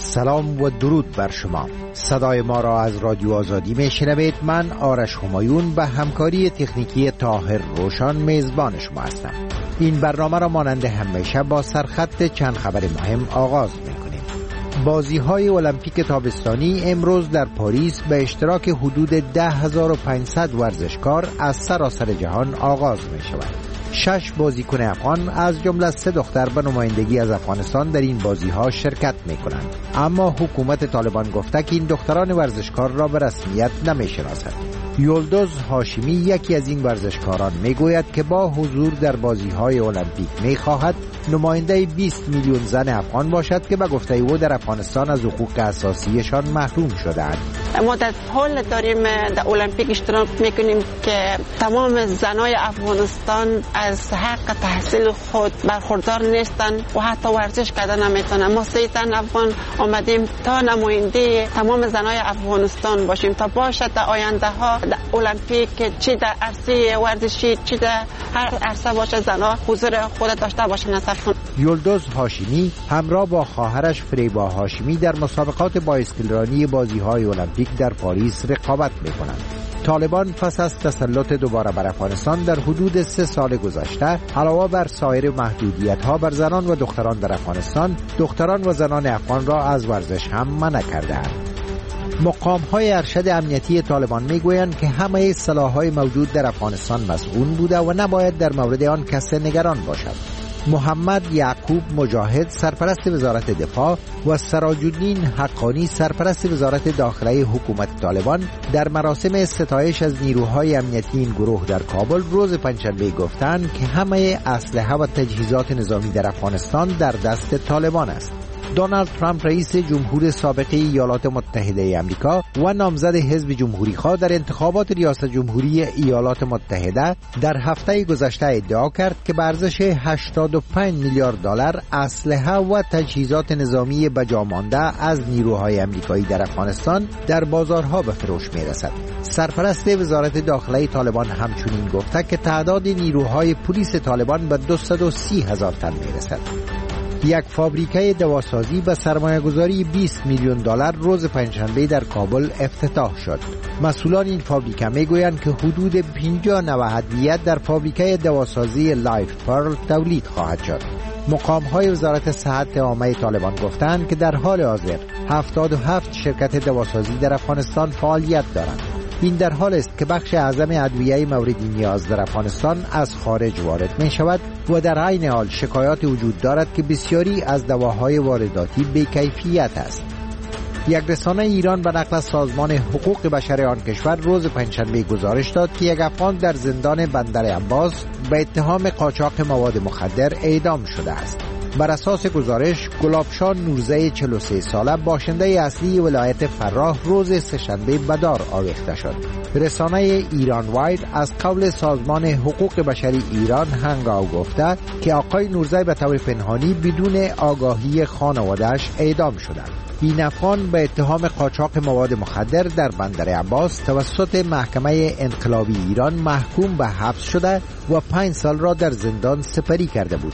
سلام و درود بر شما. صدای ما را از رادیو آزادی میشنوید. من آرش همایون به همکاری تکنیکی طاهر روشان میزبان شما هستم. این برنامه را مانند همیشه با سرخط چند خبر مهم آغاز میکنیم. بازی‌های المپیک تابستانی امروز در پاریس به اشتراک حدود 10,500 ورزشکار از سراسر جهان آغاز می‌شود. 6 بازیکن افغان از جمله 3 دختر به نمایندگی از افغانستان در این بازی‌ها شرکت می‌کنند، اما حکومت طالبان گفته که این دختران ورزشکار را به رسمیت نمی‌شناسد. یلدوز هاشمی یکی از این ورزشکاران میگوید که با حضور در بازی‌های المپیک می‌خواهد نماینده 20 میلیون زن افغان باشد که به گفته او در افغانستان از حقوق اساسیشان محروم شده‌اند. ما در حال داریم در المپیک اشتراک میکنیم که تمام زنای افغانستان از حق تحصیل خود برخوردار نیستن و حتی ورزش کردن نمیتونن. ما 3 زن افغان آمدیم تا نماینده تمام زنای افغانستان باشیم تا باشد در آینده ها در المپیک چی در عرصه ورزشی چی در هر عرصه باشه زنها حضور خود داشته باشن. یلدوز هاشمی همراه با خواهرش فریبا هاشمی در مسابقات بایسکلرانی بازی‌های المپیک در پاریس رقابت می‌کنند. طالبان پس از تسلط دوباره بر افغانستان در حدود 3 سال گذشته علاوه بر سایر محدودیت‌ها بر زنان و دختران در افغانستان، دختران و زنان افغان را از ورزش هم منع کرده‌اند. مقام‌های ارشد امنیتی طالبان میگویند که همه سلاح‌های موجود در افغانستان مسئول بوده و نباید در مورد آن کسی نگران باشد. محمد یعقوب مجاهد سرپرست وزارت دفاع و سراج الدین حقانی سرپرست وزارت داخلی حکومت طالبان در مراسم ستایش از نیروهای امنیتی این گروه در کابل روز پنجشنبه گفتند که همه اسلحه و تجهیزات نظامی در افغانستان در دست طالبان است. دونالد ترامپ رئیس جمهور سابق ایالات متحده آمریکا و نامزد حزب جمهوری‌خواه در انتخابات ریاست جمهوری ایالات متحده در هفته گذشته ادعا کرد که به ارزش 85 میلیارد دلار اسلحه و تجهیزات نظامی به جا مانده از نیروهای آمریکایی در افغانستان در بازارها به فروش می‌رسد. سرپرست وزارت داخلی طالبان همچنین گفته که تعداد نیروهای پلیس طالبان به 230,000 تن می‌رسد. یک فابریکه دواسازی به سرمایه‌گذاری 20 میلیون دلار روز پنجشنبه در کابل افتتاح شد. مسئولان این فابریکه میگویند که حدود 50 نوع ادویه در فابریکه دواسازی لایف پرل تولید خواهد شد. مقام‌های وزارت صحت عامه طالبان گفتند که در حال حاضر 77 شرکت دواسازی در افغانستان فعالیت دارند. این در حال است که بخش اعظم ادویه مورد نیاز در افغانستان از خارج وارد می شود و در عین حال شکایات وجود دارد که بسیاری از دواهای وارداتی بی‌کیفیت است. یک رسانه ایران به نقل از سازمان حقوق بشر آن کشور روز پنجشنبه گزارش داد که یک افغان در زندان بندر عباس به اتهام قاچاق مواد مخدر اعدام شده است. بر اساس گزارش، گلابشان نورزه 43 ساله باشنده اصلی ولایت فراه روز سه‌شنبه به دار آویخته شد. رسانه ایران واید از قول سازمان حقوق بشری ایران هنگاو گفته که آقای نورزه به طور پنهانی بدون آگاهی خانواده‌اش اعدام شده. این افغان به اتهام قاچاق مواد مخدر در بندر عباس توسط محکمه انقلابی ایران محکوم به حبس شده و 5 سال را در زندان سپری کرده بود.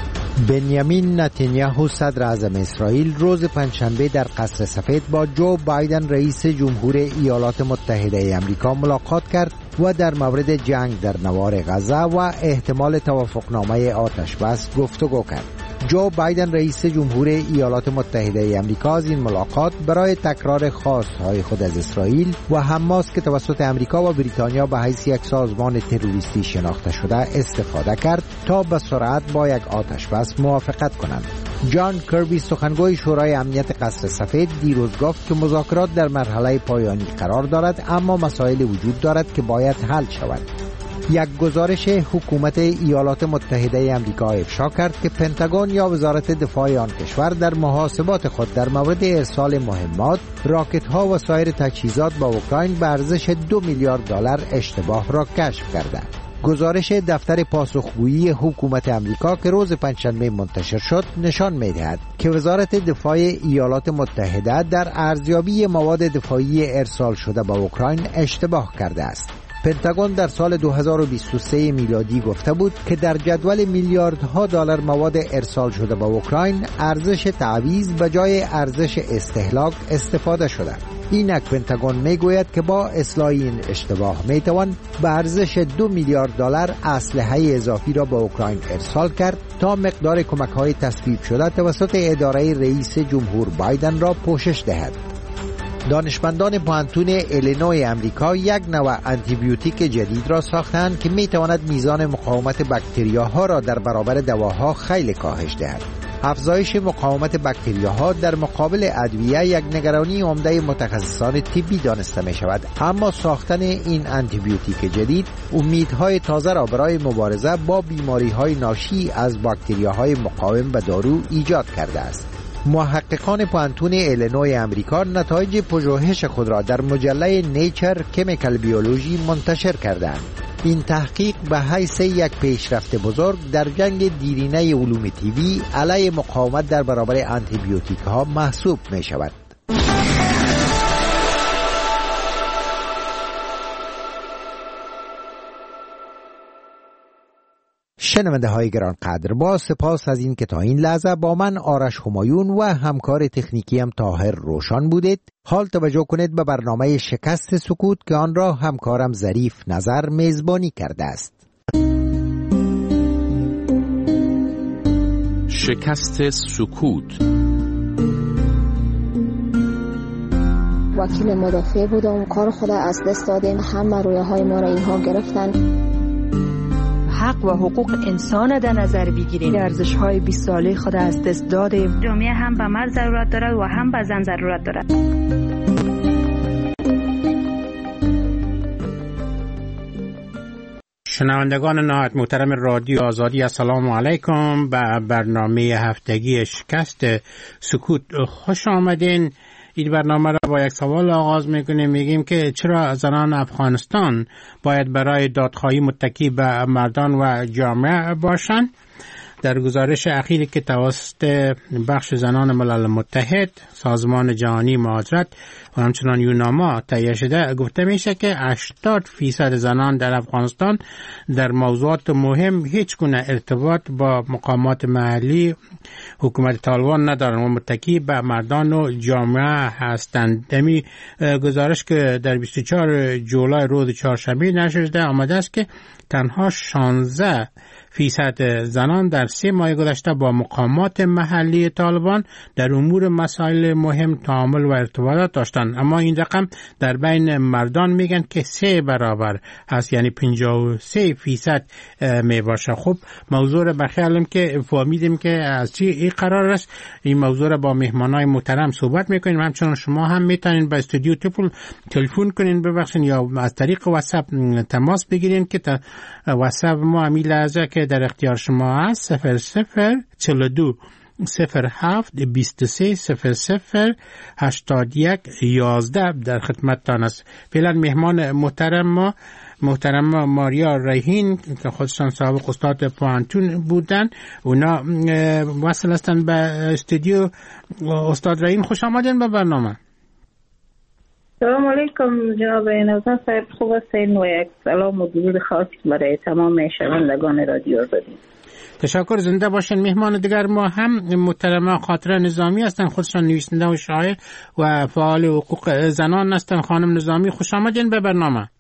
بنیامین نتانیاهو صدر اعظم اسرائیل روز پنجشنبه در قصر سفید با جو بایدن رئیس جمهور ایالات متحده آمریکا ملاقات کرد و در مورد جنگ در نوار غزه و احتمال توافقنامه آتش بس گفتگو کرد. جو بایدن رئیس جمهور ایالات متحده آمریکا از این ملاقات برای تکرار خواستهای خود از اسرائیل و حماس که توسط آمریکا و بریتانیا به حیث یک سازمان تروریستی شناخته شده استفاده کرد تا به سرعت با یک آتش بس موافقت کنند. جان کربی سخنگوی شورای امنیت قصر سفید دیروز گفت که مذاکرات در مرحله پایانی قرار دارد، اما مسائل وجود دارد که باید حل شود. یک گزارش حکومت ایالات متحده آمریکا افشا کرد که پنتاگون یا وزارت دفاع آن کشور در محاسبات خود در مورد ارسال مهمات، راکت‌ها و سایر تجهیزات به اوکراین به ارزش 2 میلیارد دلار اشتباه را کشف کرده. گزارش دفتر پاسخگویی حکومت آمریکا که روز پنجشنبه منتشر شد نشان می‌دهد که وزارت دفاع ایالات متحده در ارزیابی مواد دفاعی ارسال شده به اوکراین اشتباه کرده است. پنتاگون در سال 2023 میلادی گفته بود که در جدول میلیاردها دلار مواد ارسال شده به اوکراین ارزش تعویض به جای ارزش استهلاک استفاده شده. اینک پنتاگون میگوید که با اصلاح این اشتباه میتوان به ارزش 2 میلیارد دلار اسلحه اضافی را به اوکراین ارسال کرد تا مقدار کمک‌های تصویب شده توسط اداره رئیس جمهور بایدن را پوشش دهد. دانشمندان پوهنتون ایلینوی امریکا یک نوع آنتیبیوتیک جدید را ساختند که میتواند میزان مقاومت باکتریاها را در برابر دواها خیلی کاهش دهد. افزایش مقاومت باکتریاها در مقابل ادویه یک نگرانی عمده متخصصان طبی دانسته می شود، اما ساختن این آنتیبیوتیک جدید امیدهای تازه را برای مبارزه با بیماری‌های ناشی از باکتریاهای مقاوم به دارو ایجاد کرده است. محققان پوهنتون ایلینوی امریکا نتایج پژوهش خود را در مجله نیچر کیمیکال بیولوژی منتشر کردند. این تحقیق به حیث یک پیشرفت بزرگ در جنگ دیرینه علوم طبی علیه مقاومت در برابر آنتیبیوتیک ها محسوب می شود. شنونده های گرانقدر، با سپاس از این که تا این لحظه با من آرش همایون و همکار تکنیکی هم طاهر روشن بودید. حال توجه کنید به برنامه شکست سکوت که آن را همکارم ظریف نظر میزبانی کرده است. شکست سکوت. وکیل مدافع بودم، کار خود از دست دادیم، همه رویاهای ما را اینها گرفتن. حق و حقوق انسان در نظر بگیریم، ارزش‌های 20 ساله خود از دست دادیم. جامعه هم به مرد ضرورت دارد و هم به زن ضرورت دارد. شنوندگان نهایت محترم رادیو آزادی، السلام علیکم. به برنامه هفتگی شکست سکوت خوش آمدین. این برنامه را با یک سوال آغاز میکنیم. میگیم که چرا زنان افغانستان باید برای دادخواهی متکی به مردان و جامعه باشند؟ در گزارش اخیری که توسط بخش زنان ملل متحد، سازمان جهانی مهاجرت و همچنان یوناما تهیه شده، گفته میشه که 80% زنان در افغانستان در موضوعات مهم هیچ گونه ارتباط با مقامات محلی حکومت طالبان ندارند و متکی به مردان و جامعه هستند. دمی گزارش که در 24 جولای روز چهارشنبه نشر شده آمده است که تنها 16% زنان در 3 ماه گذشته با مقامات محلی طالبان در امور مسائل مهم تعامل و ارتباطات داشتند، اما این رقم در بین مردان میگن که 3 برابر هست، یعنی 53% می باشه. خب موضوع را بخیالم که فهمیدیم که از چی این قرار است. این موضوع را با مهمانای محترم صحبت میکنیم. همچنان شما هم میتونین به استودیو تلفن کنین ببخشین یا از طریق واتساپ تماس بگیرین که واتساپ ما همین لحظه که در اختیار شما هست 0042 07 23 00 81 11 در خدمتتان است. فعلا مهمان محترم ماریا ریحین که خودشان سابق استاد پوهنتون بودن، اونا وصل هستن به استودیو. استاد ریحین خوش آمدین به برنامه. سلام علیکم جناب نوزان صاحب، خوب هستین و یک سلام و درود خاص برای تمام شنوندگان رادیو آزادی. تشکر، زنده باشین. مهمان دیگر ما هم محترمه خاطره نظامی هستن، خودشان نویسنده و شاعر و فعال حقوق زنان هستن. خانم نظامی خوش آمدین به برنامه.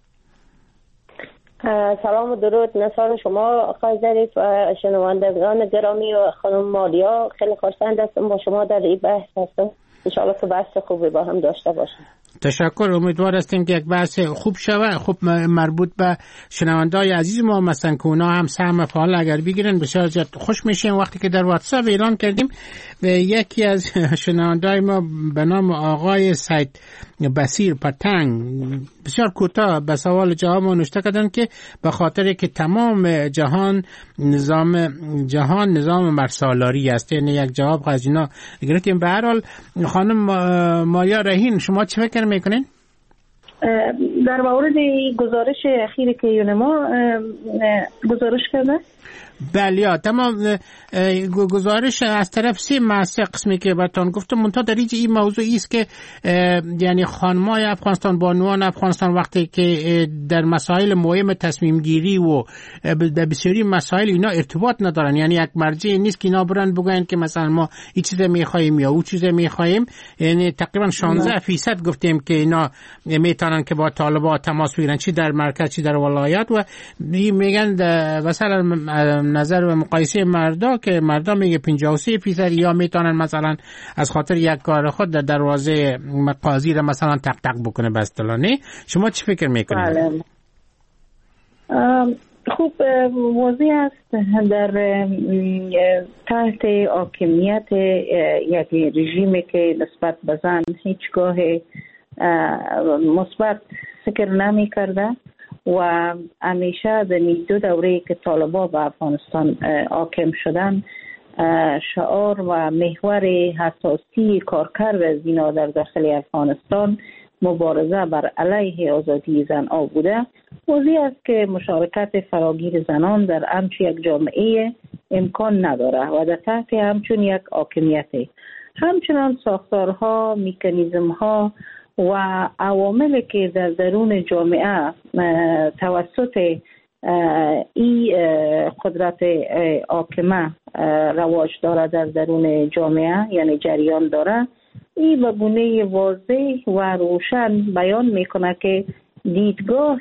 سلام و درود نثار شما آقای ظریف و شنوندگان گرامی و خانم ماریا، خیلی خوشحال هستم با شما در این بحث هستم. ان شاء الله که بحث خوبی با هم داشته باشیم. تشکر، امیدوار هستیم که یک بحث خوب شود. خب مربوط به شنوندای عزیز ما مثلا که اونا هم سهم فعال اگر بگیرن بسیار زیاد خوش میشیم. وقتی که در واتساپ اعلان کردیم یکی از شنوندای ما به نام آقای سید بصیر پتنگ بسیار کوتاه به سوال جواب نوشته کردن که به خاطر که تمام جهان نظام مرسالاری است. یعنی یک جواب از اینا گرفتیم. به هر حال خانم ماریا ریحین، شما چه فکر میکنین؟ در مورد گزارش اخیری که یونما گزارش کرده، بله تمام گزارش از طرف سه قسمی که براتون گفتم، منتها در این موضوعی است که یعنی خانمای افغانستان، بانوان افغانستان وقتی که در مسائل مهم تصمیم گیری و در بسیاری مسائل اینا ارتباط ندارن، یعنی یک مرجع نیست که اینا برن بگن که مثلا ما این چیز میخوایم یا اون چیز میخوایم. یعنی تقریبا 16% گفتیم که اینا میتونن که با طالبان تماس بگیرن، چی در مرکز چی در ولایت، و میگن مثلا نظر و مقایسه مردا که مردا میگه 53% یا میتونن مثلا از خاطر یک کار خود در دروازه قاضی را مثلا تق تق بکنه به اصطلاح. شما چی فکر میکنید؟ بله. خوب واضح است در تحت حاکمیت یک رژیمی که نسبت به زن هیچگاه مثبت فکر نمی کرده و همیشه در دو دوره که طالبان به افغانستان حاکم شدن شعار و محور حساسی کارکرد از اینا در داخل افغانستان مبارزه بر علیه آزادی زنان بوده. واضح است که مشارکت فراگیر زنان در همچون یک جامعه امکان نداره و در تحت همچون یک حاکمیت همچنان ساختارها، میکانیزمها و عواملی که در درون جامعه توسط این قدرت حاکمه رواج داره در درون جامعه، یعنی جریان داره، این به گونه واضح و روشن بیان میکنه که دیدگاه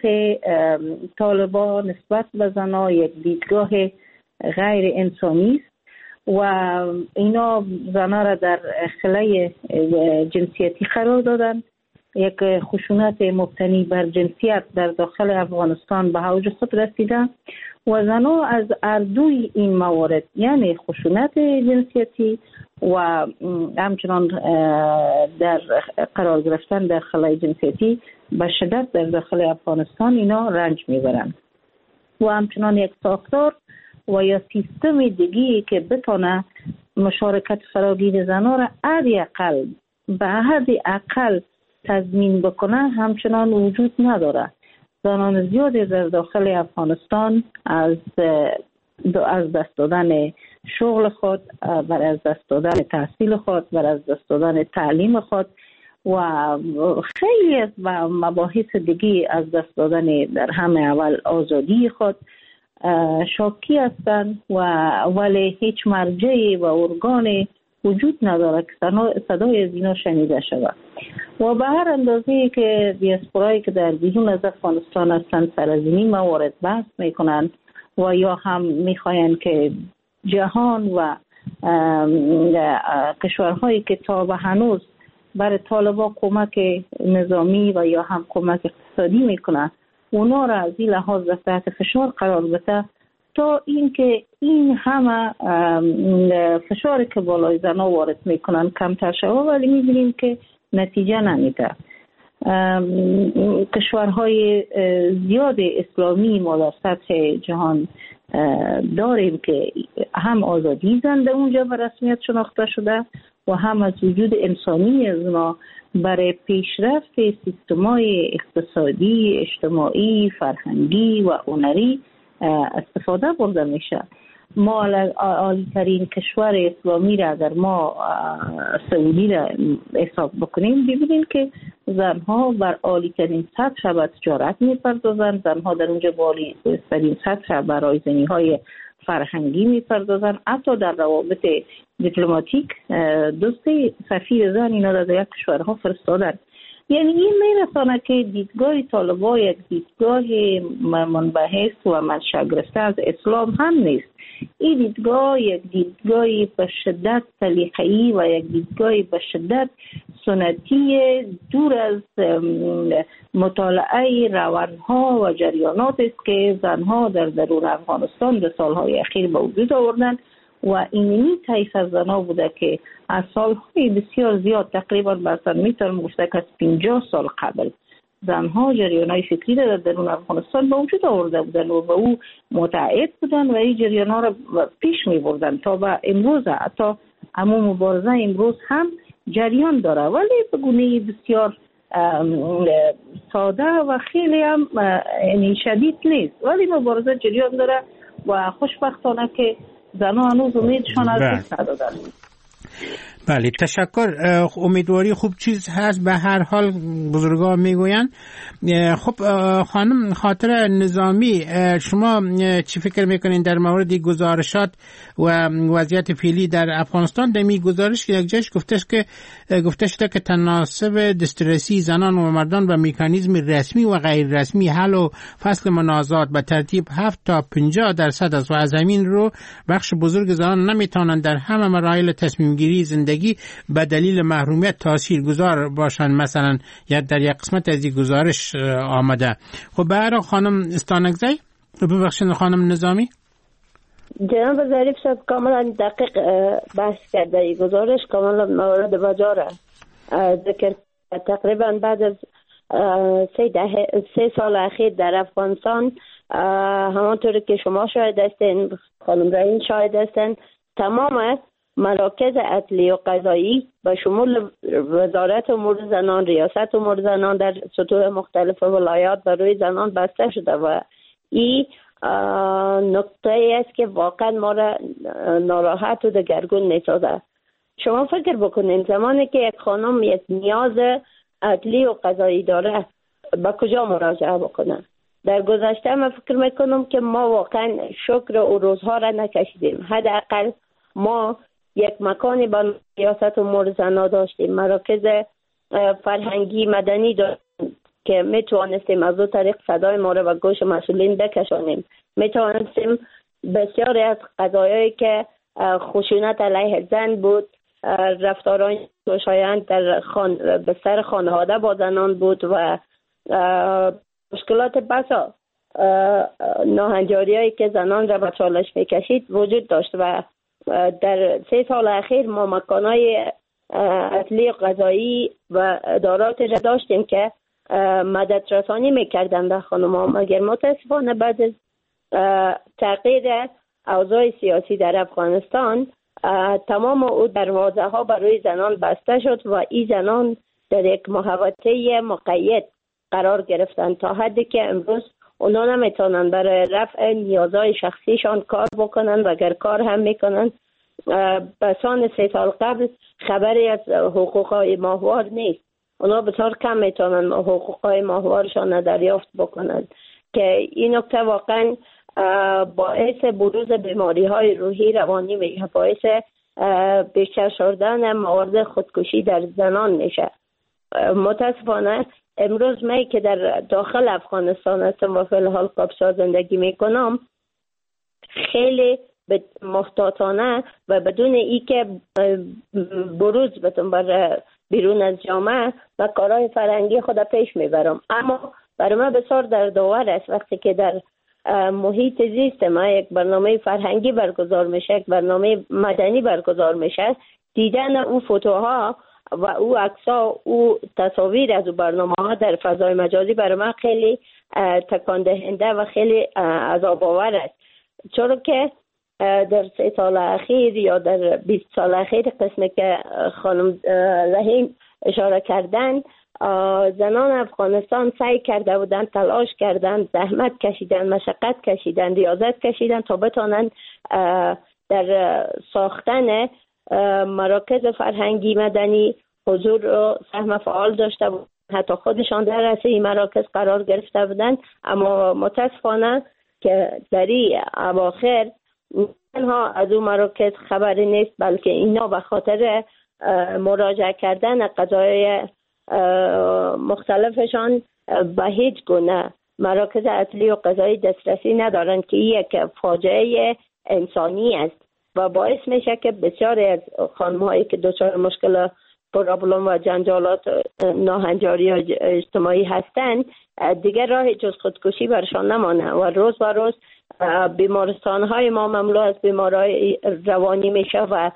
طالبان نسبت به زنان یک دیدگاه غیر انسانی است و اینا زنان را در خلای جنسیتی قرار دادن. یک خشونت مبتنی بر جنسیت در داخل افغانستان به اوج خود رسیده و زنان از هر دوی این موارد، یعنی خشونت جنسیتی و همچنان در قرار گرفتن در خلای جنسیتی به شدت در داخل افغانستان اینا رنج میبرند و همچنان یک ساختار و یا سیستم دیگی که بتونه مشارکت فراگیر زنان را حداقل به حد اقل تضمین بکنه همچنان وجود نداره. زنان زیادی در داخل افغانستان از دست دادن شغل خود، بر از دست دادن تحصیل خود، بر از دست دادن تعلیم خود و خیلی از مباحث دیگی از دست دادن در همه اول آزادی خود شاکی هستند و ولی هیچ مرجعی و ارگانی وجود نداره که صدای از اینا شنیده شود و به هر اندازه‌ای که دیاسپورایی که در بیرون از افغانستان هستند سر از این موارد بحث میکنند و یا هم میخواین که جهان و کشورهایی که تا به هنوز برای طالبان کمک نظامی و یا هم کمک اقتصادی میکنه اونا را از این لحاظ تحت فشار قرار بده تا اینکه این همه فشاری که بالای زنها وارد میکنن کمتر شود، ولی میبینیم که نتیجه نمیده. کشورهای زیاد اسلامی ما در سطح جهان داریم که هم آزادی زن در اونجا به رسمیت شناخته شده و هم از وجود انسانی از اونا برای پیشرفت سیستم‌های اقتصادی، اجتماعی، فرهنگی و هنری استفاده برده میشه. ما عالی ترین کشور اسلامی را اگر ما سعودی را حساب بکنیم ببینیم که زنها بر عالی ترین سطح به تجارت میپردازند، زنها در اونجا عالی ترین سطح برای زنی‌های فرهنگی میپردازند، حتی در روابط دیپلماتیک دوستی سفیر زن اینا را در یک کشورها فرستادن. یعنی این میرسانه که دیدگاه طالبان یک دیدگاه منبحث و منشأ گرفته از اسلام هم نیست. این دیدگاه یک دیدگاهی به شدت سلیقه‌ای و یک دیدگاهی به شدت سنتی دور از مطالعه روندها و جریانات است که زنها در درون افغانستان در سالهای اخیر به وجود آوردن و اینمی طیف از زنها بوده که از سالهای بسیار زیاد تقریبا مثلا میتونم گفته که از 50 سال قبل زنها جریانهای فکری در درون افغانستان به وجود آورده بودن و به او متعهد بودن و این جریانها را پیش می بردن تا به امروز. حتی همون مبارزه امروز هم جریان داره ولی به گونه بسیار ساده و خیلی هم شدید نیست، ولی مبارزه جریان داره و خوشبختانه که زنان هنوز امیدشان از دست ندادن. بله تشکر. امیدواری خوب چیز هست. به هر حال بزرگان میگوین. خب خانم خاطر نظامی، شما چی فکر میکنین در مورد گزارشات و وضعیت فعلی در افغانستان؟ در می گزارش که یک جاش گفته شده که تناسب دسترسی زنان و مردان و مکانیزم رسمی و غیر رسمی حل و فصل منازعات به ترتیب 7 تا 50% است و از همین رو بخش بزرگ زنان نمیتونن در همه مراحل تصمیم گیری زندگی به دلیل محرومیت تاثیرگذار باشند. مثلا یا در یک قسمت از این گزارش آمده. خب برای خانم استانکزی، ببخشید خانم نظامی. جناب ظریف صاحب کاملا دقیق بحث کرده. این گزارش کاملا مورد وجاره. ذکر تقریبا بعد از 3 سال اخیر در افغانستان، همانطور که شما شاهد هستین، خانم رحیم شاهد هستین، تمام مراکز عدلی و قضایی به شمول وزارت امور زنان، ریاست امور زنان در سطوح مختلف ولایات برای زنان بسته شده و این نقطه است که واقعا ما را ناراحت و دگرگون می‌سازه. شما فکر بکنین زمانی که یک خانم یک نیاز عدلی و قضایی داره به کجا مراجعه بکنه؟ در گذشته من فکر میکنم که ما واقعا شکر او روزها را نکشیدیم. حداقل ما یک مکانی با ریاست امور زنان داشتیم، مراکز فرهنگی مدنی داشتیم که میتوانستیم از دو طریق صدای ما را به گوش مسئولین بکشانیم. میتوانستیم بسیاری از قضایایی که خشونت علیه زن بود، رفتاران خوشایند در بستر خانواده با زنان بود و مشکلات بسا ناهنجاریایی که زنان را به چالش میکشید وجود داشت و در 3 سال اخیر ما مکانهای عدلی و قضایی و ادارات را داشتیم که مدد رسانی میکردن به خانم‌ها، مگر متاسفانه بعد از تغییر اوضاع سیاسی در افغانستان تمام او دروازه ها برای زنان بسته شد و این زنان در یک محوطه مقید قرار گرفتن تا حدی که امروز اونا نمیتونن برای رفع نیازهای شخصیشان کار بکنن و اگر کار هم میکنن بسان 3 سال قبل خبری از حقوقهای ماهوار نیست. اونا بسیار کم میتونن حقوقهای ماهوارشان دریافت بکنن که این نکته واقعا باعث بروز بیماری های روحی روانی میشه، باعث بیشتر شدن موارد خودکشی در زنان میشه. متاسفانه امروز من که در داخل افغانستان هستم و فی الحال قابسا زندگی میکنم، خیلی محتاطانه و بدون ای که بروز بتون بر بیرون از جامعه و کارهای فرهنگی خود پیش میبرم. اما برای من بسیار دردآور است وقتی که در محیط زیست ما یک برنامه فرهنگی برگزار میشه، یک برنامه مدنی برگزار میشه، دیدن او فوتوها و او عکس‌ها، او تصاویر از او برنامه‌ها در فضای مجازی برای من خیلی تکان دهنده و خیلی عذاب‌آور است، چون که در 3 سال اخیر یا در 20 سال اخیر قسمی که خانم رحیم اشاره کردن، زنان افغانستان سعی کرده بودن، تلاش کردن، زحمت کشیدن، مشقت کشیدن، ریاضت کشیدن تا بتونن در ساختن مراکز فرهنگی مدنی حضور و سهم فعال داشته بودن، حتی خودشان در رأس این مراکز قرار گرفته بودن. اما متاسفانه که در این اواخر تنها از اون مراکز خبری نیست، بلکه اینا به خاطر مراجعه کردن قضایای مختلفشان به هیچ گونه مراکز عدلی و قضایی دسترسی ندارن که یک فاجعه انسانی است و باعث میشه که بسیاری از خانم‌هایی که دچار مشکل پرابلم و جنجالات ناهنجاری اجتماعی هستند دیگر راه جز خودکشی برشان نمانه و روز به روز بیمارستان‌های ما مملو از بیمارای روانی میشه و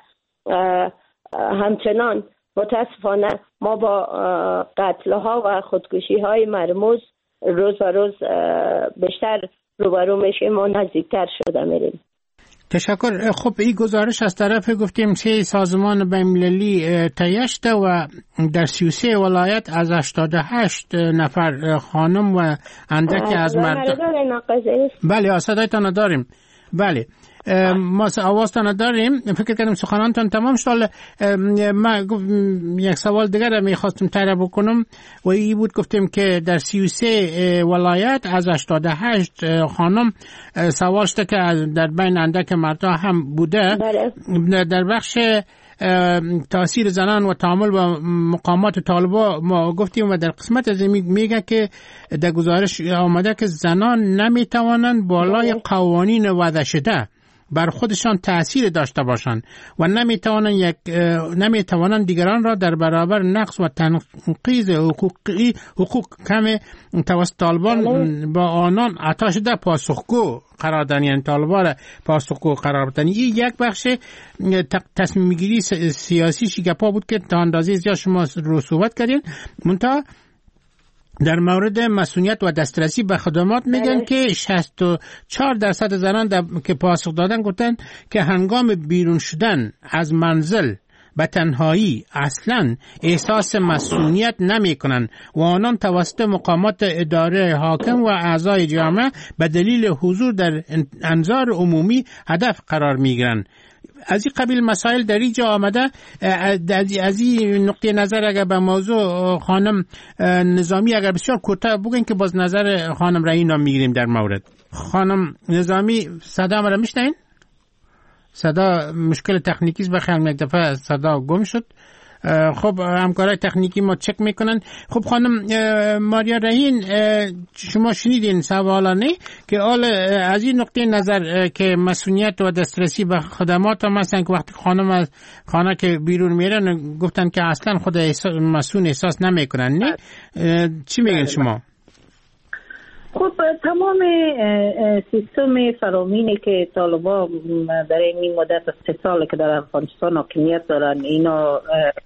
همچنان متاسفانه ما با قتل‌ها و خودکشی‌های مرموز روز به روز بیشتر روبرو میشیم و نزدیکتر شده میریم. تشکر. خب این گزارش از طرف گفتیم 3 سازمان بین‌المللی تهیه شده و در 33 ولایت از 88 نفر خانم و اندکی از مرد. بله صدایتان داریم. بله ما آوازتان داریم. فکر کردم سخنانتان تمام شد. من یک سوال دیگر میخواستم طرح بکنم و این بود، گفتیم که در 33 ولایت از 88 خانم سوال شده که در بین اندک مردها هم بوده. در بخش تاثیر زنان و تعامل با مقامات طالبا ما گفتیم و در قسمت از میگه که در گزارش آمده که زنان نمیتوانند بالای قوانین وضع شده بر خودشان تأثیر داشته باشند و نمیتوانند دیگران را در برابر نقص و تنقیض حقوق کم توسط طالبان با آنان عطا شده پاسخگو قرار دادن، یعنی طالبان را پاسخگو قرار دادن. این یک بخش تصمیم گیری سیاسی شیکاپا بود که تا اندازه زیاد شما رو صحبت کردین. منتها در مورد مسئولیت و دسترسی به خدمات میگن که 64% زنان که پاسخ دادن گفتن که هنگام بیرون شدن از منزل به تنهایی اصلا احساس مسئولیت نمی کنن و آنان توسط مقامات اداره حاکم و اعضای جامعه به دلیل حضور در انظار عمومی هدف قرار می گیرن. از این قبیل مسائل در اینجا آمده. از این نقطه نظر اگر به موضوع خانم نظامی اگر بسیار کوتاه بگین که باز نظر خانم رئینا میگیریم در مورد. خانم نظامی صدا مرا میشنین؟ صدا مشکل تکنیکی است، بخیر یک دفعه صدا گم شد. خب همکارای تکنیکی ما چک میکنن. خب خانم ماریا رهین، شما شنیدین سوالانه که از این نقطه نظر که مسئولیت و دسترسی به خدمات مثلا که وقتی خانم از خانه که بیرون میرن گفتن که اصلا خود مسئول احساس نمیکنن، نه؟ چی میگن شما؟ خب تمام سیستم فرامینی که طالبا در این مدت از 3 سال که در افغانستان حاکمیت دارن اینا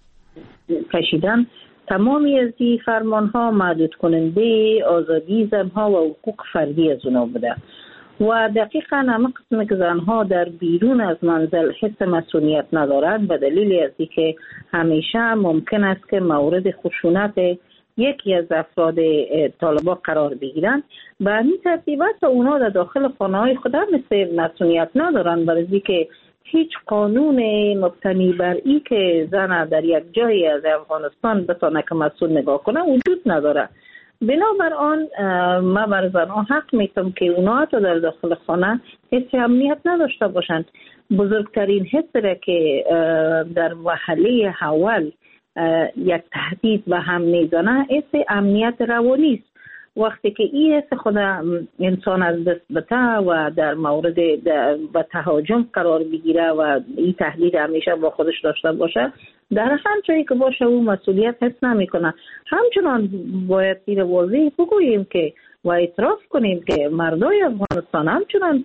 کشیدن، تمامی از این فرمان ها محدود کننده آزادی زنها و حقوق فردی از اونا بوده و دقیقا همه قسمی که زنها در بیرون از منزل حس مسئولیت ندارند به دلیل از اینکه همیشه ممکن است که مورد خشونت یکی از افراد طالبا قرار بگیرن. به همین ترتیب است اونا در داخل خانه‌های خود هم مسئولیت ندارن، برای که هیچ قانون مبتنی بر این که زن در یک جایی از افغانستان بتونه که مسئول نگاه کنه وجود نداره. بنابراین من بر زنها حق میتم که اونا تا در داخل خانه حس امنیت نداشته باشند. بزرگترین حس را که در مرحله اول یک تهدید به هم میزنه حس امنیت روانی است. وقتی که این حس خود انسان از دست بده و در مورد به تهاجم قرار بگیره و این تهدید همیشه با خودش داشته باشه، در هر جایی که باشه او مسئولیت حس نمیکنه. همچنان باید این واضح بگوییم که و اعتراف کنیم که مردای افغانستان همچنان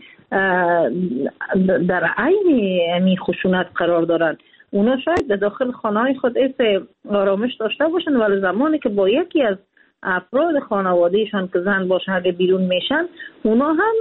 در عین خشونت قرار دارند. اونا شاید در داخل خانه‌های خود آرامش داشته باشن، ولی زمانی که با یکی از افراد خانوادهشان که زن باشه اگه بیرون میشن اونا هم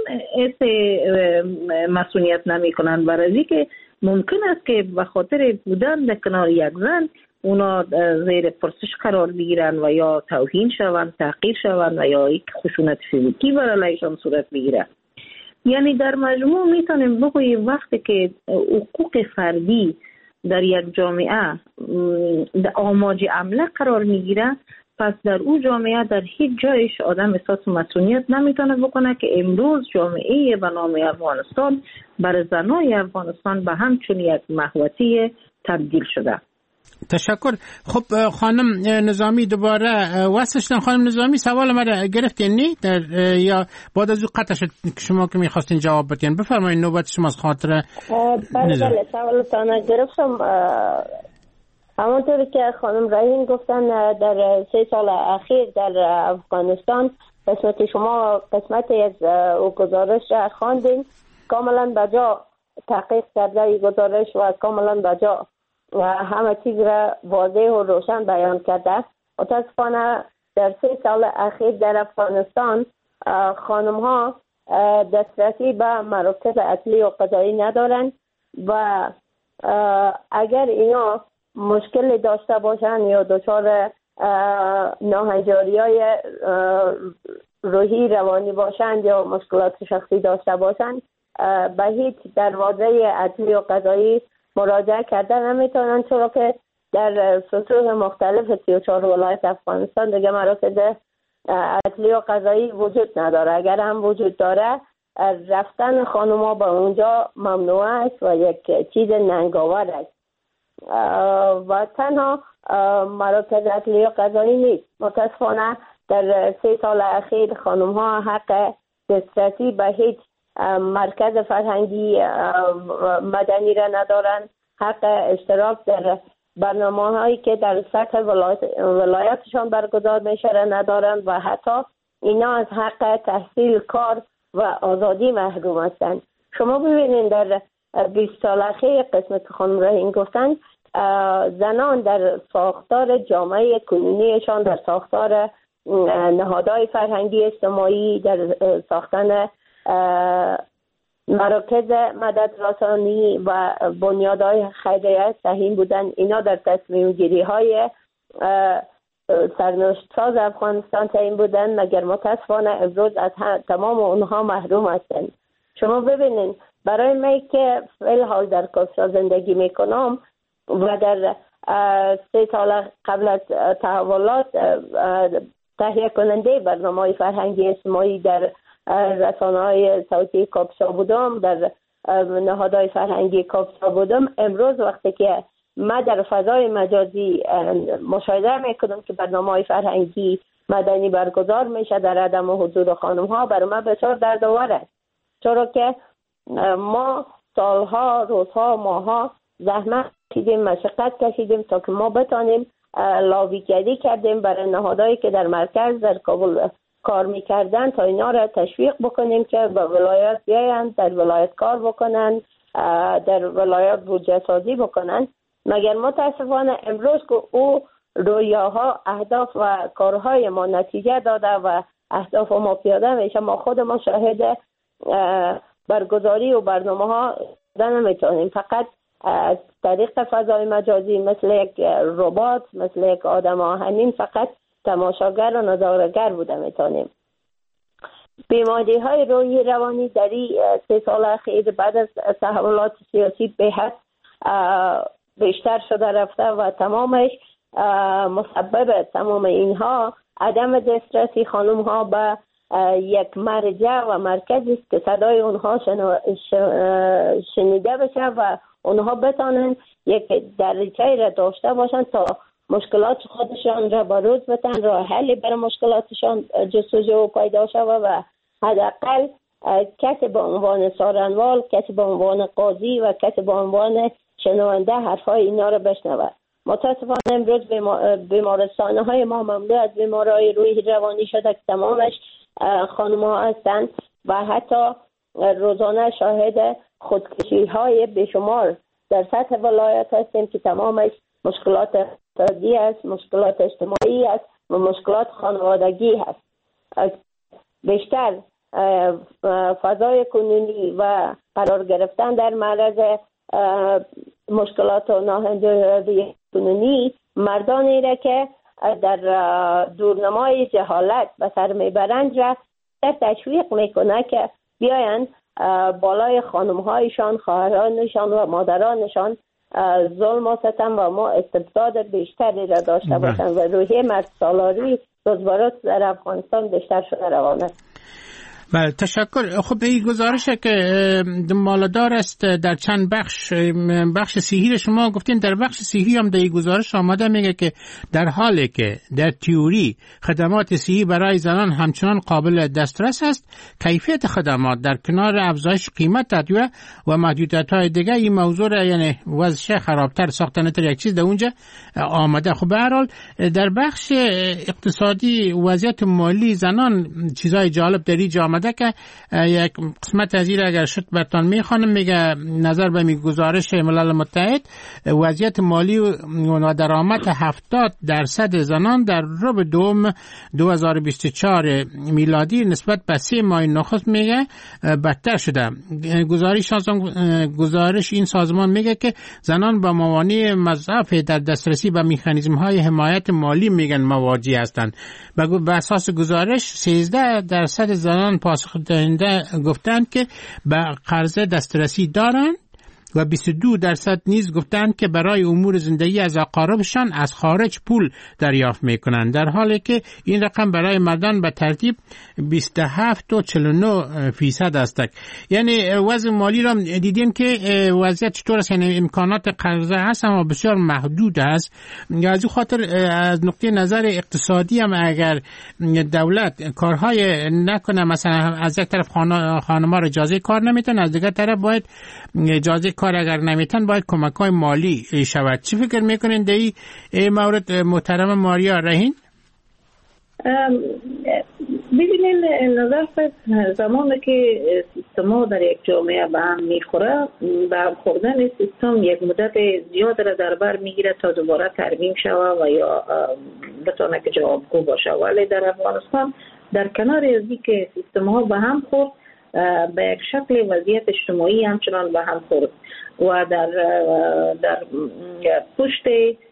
مسئولیت نمی کنن، برای که ممکن است که به خاطر بودن در کنار یک زن اونا زیر پرسش قرار بگیرن و یا توهین شوند، تحقیر شوند و یا یک خشونت فیزیکی برایشان صورت بگیره. یعنی در مجموع میتونیم بگوییم وقتی که حقوق فردی در یک جامعه در آماج عمله قرار میگیره، پس در اون جامعه در هیچ جایش آدم احساس مسئولیت نمیتونه بکنه که امروز جامعه به نام افغانستان بر زنای افغانستان به همچون یک محوطه تبدیل شده. تشکر. خب خانم نظامی دوباره وصلشتن. خانم نظامی سوال مرا گرفتین نی یا بعد از او قطع شد شما که میخواستین جواب بدین؟ بفرمایید نوبت شما از خاطر. بله سوالتان گرفتم. همونطوری که خانم رهین گفتن در 3 سال اخیر در افغانستان قسمت شما قسمتی از گزارش خواندین، کاملا بجا تحقیق کرده گزارش و کاملا بجا همه چیز را واضح و روشن بیان کرده. متاسفانه در 3 سال اخیر در افغانستان خانم ها دسترسی به مراکز اصلی و قضایی ندارن و اگر اینا مشکل داشته باشن یا دچار ناهنجاری های روحی روانی باشند یا مشکلات شخصی داشته باشند به هیچ دروازه عدلی و قضایی مراجعه کردن نمیتونن، چرا که در سطوح مختلف 34 ولایت افغانستان دیگه مراکز عدلی و قضایی وجود نداره. اگر هم وجود داره رفتن خانوما به اونجا ممنوع است و یک چیز ننگاور است و تنها مراکز عدلی و قضایی نیست. متاسفانه در 3 سال اخیر خانم ها حق دسترسی به هیچ مرکز فرهنگی مدنی را ندارن، حق اشتراک در برنامه هایی که در سطح ولایتشان برگزار میشه را ندارن و حتی اینا از حق تحصیل، کار و آزادی محروم هستند. شما ببینید در 20 سال اخیر قسم که خانم رحیم گفتن زنان در ساختار جامعه کنونیشان، در ساختار نهادهای فرهنگی اجتماعی، در ساختن مراکز مدد رسانی و بنیادهای خیریه سهیم بودن. اینا در تصمیم گیری های سرنوشت ساز افغانستان سهیم بودن، مگر متاسفانه امروز از تمام اونها محروم هستند. شما ببینید برای من که فعل حال در کافشا زندگی میکنم و در 3 سال قبل از تحولات تهیه کننده برنامه فرهنگی اجتماعی در رسانه‌های صوتی کافشا بودم، در نهادهای فرهنگی کافشا بودم. امروز وقتی که ما در فضای مجازی مشاهده میکنم که برنامه فرهنگی مدنی برگزار میشه در عدم حضور خانم ها، برای من بسیار دردآور است، چرا که ما سالها، روزها، ماها زحمت کشیدیم، مشقت کشیدیم تا که ما بتانیم لاویگری کردیم برای نهادهایی که در مرکز در کابل کار میکردن تا اینا را تشویق بکنیم که به ولایت بیاین، در ولایت کار بکنن، در ولایت بودجه سازی بکنن. مگر متاسفانه امروز که او رویاها، اهداف و کارهای ما نتیجه داده و اهداف ما پیاده میشه، ما خود ما شاهد برگزاری و برنامه ها نمیتونیم. فقط از طریق فضای مجازی مثل یک ربات، مثل یک آدم آهنین فقط تماشاگر و نظاره‌گر بوده میتونیم. بیماری های روحی روانی در این 3 سال اخیر بعد از تحولات سیاسی به حد بیشتر شده رفته و تمامش مسبب تمام اینها عدم دسترسی خانم ها به یک مرجع و مرکزی است که صدای اونها شنیده بشه و اونها بتانن یک دریچه‌ای را داشته باشن تا مشکلات خودشان را بروز بتن، راه حلی برای مشکلاتشان جستجو پیدا شود و حداقل کسی به عنوان سارنوال، کسی به عنوان قاضی و کسی به عنوان شنونده حرفای اینا را بشنود. متاسفانه امروز بیمارستانه های ما مملو از بیمارای روحی روانی شده که تمامش خانم ها هستند و حتی روزانه شاهد خودکشی های بیشمار در سطح ولایت هستیم که تمامش مشکلات اقتصادی است، مشکلات اجتماعی است و مشکلات خانوادگی هست. بیشتر فضای کنونی و قرار گرفتن در معرض مشکلات و ناهنجاری کنونی مردانی را که در دورنمای جهالت و سرمیبرند را تشویق میکنه که بیاین بالای خانمهایشان، خواهرانشان و مادرانشان ظلم و ستم و ما استبداد بیشتری را داشته باشند و روحیه مرد سالاری روز به روز در افغانستان بیشتر شده روان است. بله، تشکر. خب این گزارش که مالدار است در چند بخش صحیح شما گفتین، در بخش صحیح هم در این گزارش آمده میگه که در حالی که در تئوری خدمات صحی برای زنان همچنان قابل دسترس است، کیفیت خدمات در کنار افزایش قیمت ادویه و محدودیت‌های دیگه این موضوع را یعنی وضعش خرابتر ساختن تر یک چیز در اونجا آمده. خب به هر حال در بخش اقتصادی وضعیت مالی زنان چیزای جالب در اینجا آمده آمده که یک قسمت از این اگر شد برتان میخوانم. میگه نظر به گزارش ملل متحد وضعیت مالی و درآمد 70% زنان در ربع دوم 2024 میلادی نسبت به 3 ماه نخست میگه بدتر شده. گزارش این سازمان میگه که زنان با موانع مضاعف در دسترسی به مکانیزم های حمایت مالی میگن مواجه هستند. به اساس گزارش 13% زنان پاسخ دهنده گفتند که به قرض دسترسی دارند و 22% نیز گفتند که برای امور زندگی از اقاربشان از خارج پول دریافت میکنند، در حالی که این رقم برای مردان به ترتیب 27 و 49% است. یعنی وضع مالی را دیدیم که وضعیت چطور است، یعنی امکانات قرضه هست اما بسیار محدود است. از این خاطر از نقطه نظر اقتصادی هم اگر دولت کارهای نکنه، مثلا از یک طرف خانم‌ها را اجازه کار نمیتن، از دیگر طرف باید اجازه کار اگر نمیتن باید کمک‌های مالی شود. چی فکر میکنین در این مورد محترم ماریا رهین؟ ببینید نظر زمانی که سیستما در یک جامعه به هم میخوره، به هم خوردن سیستم یک مدت زیاد را در بر میگیره تا دوباره ترمیم شود و یا بتونه که جوابگو باشه. ولی در افغانستان در کنار از اینکه سیستم‌ها به هم خورد، به یک شکل وضعیت اجتماعی همچنان به هم خورد و در پشت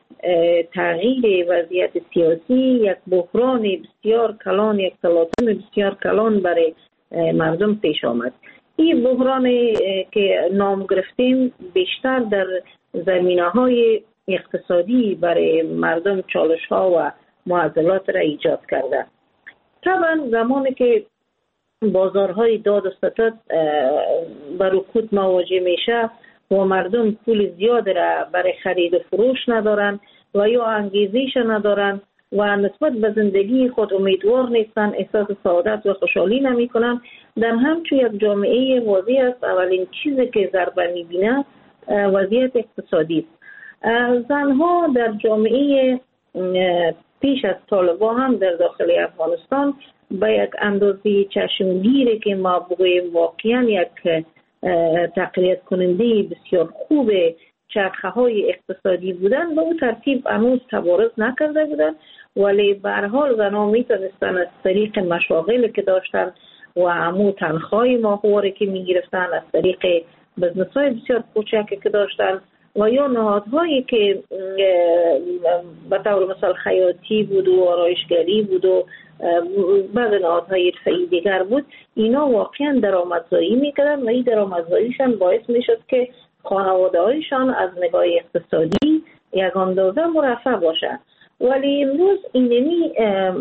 تغییر وضعیت سیاسی یک بحران بسیار کلان، یک تلاطم بسیار کلان برای مردم پیش آمد. این بحران که نام گرفتیم بیشتر در زمینه‌های اقتصادی برای مردم چالش‌ها و معضلات را ایجاد کرده. طبعا زمانی که بازارهای داد و ستد به رکود مواجه میشه و مردم پول زیاد را برای خرید و فروش ندارن و یا انگیزش ندارن و نسبت به زندگی خود امیدوار نیستن، احساس سعادت و خوشحالی نمی کنن، در همچون یک جامعه واضح است اولین چیزی که ضربه میبینه وضعیت اقتصادی است. زنها در جامعه پیش از طالبان هم در داخل افغانستان به یک اندازه چشمگیری که ما بگوییم واقعا یک تقویت کننده بسیار خوب چرخه های اقتصادی بودن، به اون ترتیب هنوز تبارز نکرده بودن، ولی به هر حال زنها میتونستن از طریق مشاغلی که داشتن و همون تنخواهی ماهواره که میگرفتن، از طریق بزنس های بسیار کوچکی که داشتن و یا نهادهایی که به طور مثال خیاطی بود و آرایشگری بود و بعض نهادهای حرفه‌ای دیگر بود، اینا واقعا درآمدزایی میکردن و این درآمدزاییشان باعث میشد که خانواده هایشان از نگاه اقتصادی یک اندازه مرفه باشه. ولی امروز اینمی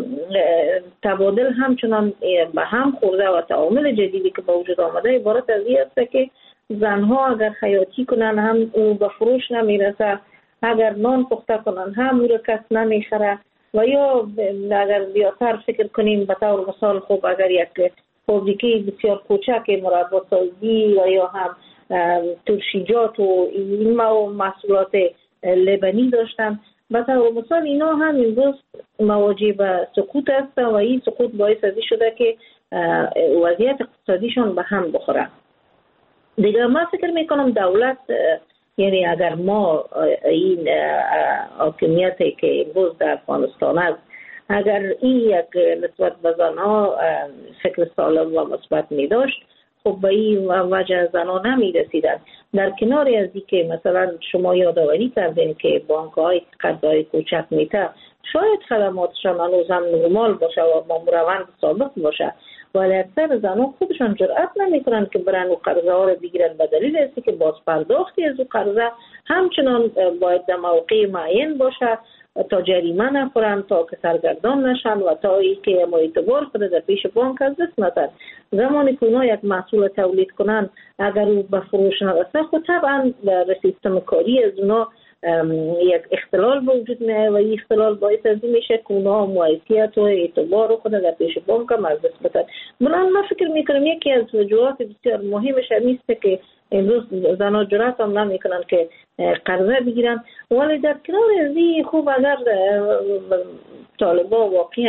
تبادل همچنان به هم خورده و تعامل جدیدی که به وجود آمده عبارت از این است که زنها اگر خیاطی کنن هم او به فروش نمیرسه، اگر نان پخته کنن هم او را کس نمیخره و یا اگر زیادتر فکر کنیم به طور مثال خب اگر یک فابریکه بسیار کوچک مربا سازی و یا هم ترشیجات و این محصولات لبنی داشتن، به طور مثال اینا هم امروز مواجه به سقوط است و این سقوط باعث ازی شده که وضعیت اقتصادیشان به هم بخوره. دیگه من فکر میکنم دولت، یعنی اگر ما این حاکمیتی که امروز در افغانستان است، اگر این یک نسبت به زنها فکر سالم و مثبت می داشت، خب به این وجه زنها نمی رسیدن. در کنار از این که مثلا شما یادآوری کردین که بانک های قرضای کوچک میته، شاید خدماتشان هنوز هم نرمال باشه و با روند ثابت باشه، ولی اکثر زنها خودشان جرأت نمیکنن که برن و قرضه ها رو بگیرن، به دلیل است که باز پرداختی از او قرضه همچنان باید در موقع معین باشه تا جریمه نخورن، تا که سرگردان نشن و تا اینکه اعتبار خود در پیش بانک از دست ندن. زمانی که اونا یک محصول تولید کنن اگر او به فروش نرسه، خب طبعا در سیستم کاری از اونا یک اختلال به وجود میاد و این اختلال باعث از این میشه که اونا موقعیت و اعتبار خود در پیش بانک هم از دست بدن. بنابراین من فکر میکنم یکی از وجوهات بسیار مهمش همیست که امروز زنها جرأت هم نمیکنن که قرضه بگیرن. ولی در کنار از این خوب اگر طالبا واقعا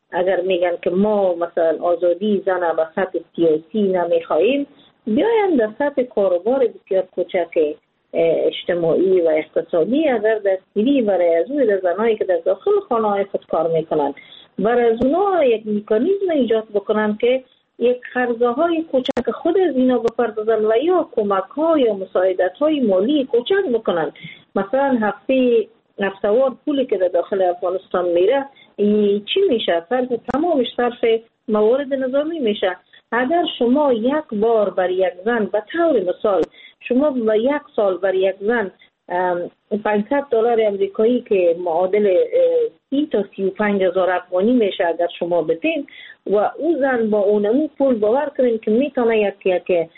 اگر میگن که ما مثلا آزادی زن به سطح سیاسی نمیخواهیم، بیاین در سطح کاروبار بسیار کوچک اجتماعی و اقتصادی اگر دستگیری برای از اون زنایی که در داخل خانه‌های خود کار میکنن، برای از اونا یک مکانیزم ایجاد بکنن که یک خرج‌های کوچک خود از اینا بپردازن و یا کمک‌ها یا مساعدت‌های مالی کوچک بکنن. مثلا هفته‌وار پولی که در داخل افغانستان میره چی میشه؟ تمامش صرف موارد نظامی میشه. اگر شما یک بار بر یک زن به طور مثال شما به یک سال بر یک زن $500 امریکایی که معادل 30 تا 35,000 افغانی میشه اگر شما بتین و او زن با اونمو پول باور کنین که میتونه یک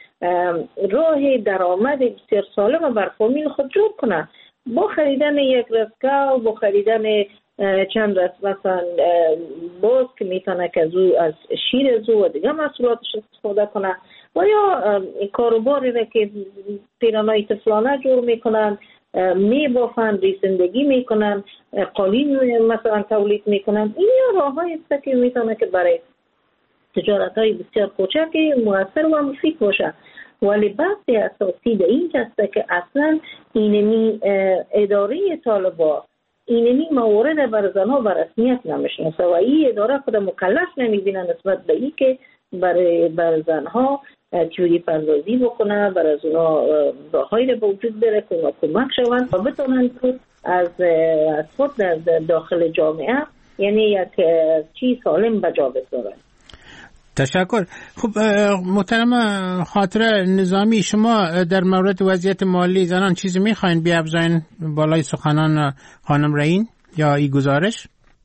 راه درآمد بسیار سالم بر فامیل خود جور کنه با خریدن یک رزقا و با خریدن چند مثلا باز که میتونه که از شیر زو و دیگه محصولاتش استفاده کنه و یا کاروباری را که پیرانای طفلانه جور میکنن، میبافن، ریسندگی میکنن، قالین مثلا تولید میکنن. این راه های است که میتونه که برای تجارت های بسیار کوچک مؤثر و مفید باشه. ولی بحث اساسی در این است که اصلا اینمی اداره طالبان اینمی موارد بر زنها بر رسمیت نمیشناسه و این اداره خود مکلف نمیبینه نسبت به این که بر زنها تیوری پردازی بکنه، بر از اونا راههایی رو به وجود بره که اونا کمک شوند و بتونن که از خود در داخل جامعه یعنی یک چیز سالم به جا بذارن. تشکر. خب محترم خاطره نظامی، شما در مورد وضعیت مالی زنان چیزی میخواین بیافزاین بالای سخنان خانم رئین یا این گزارش؟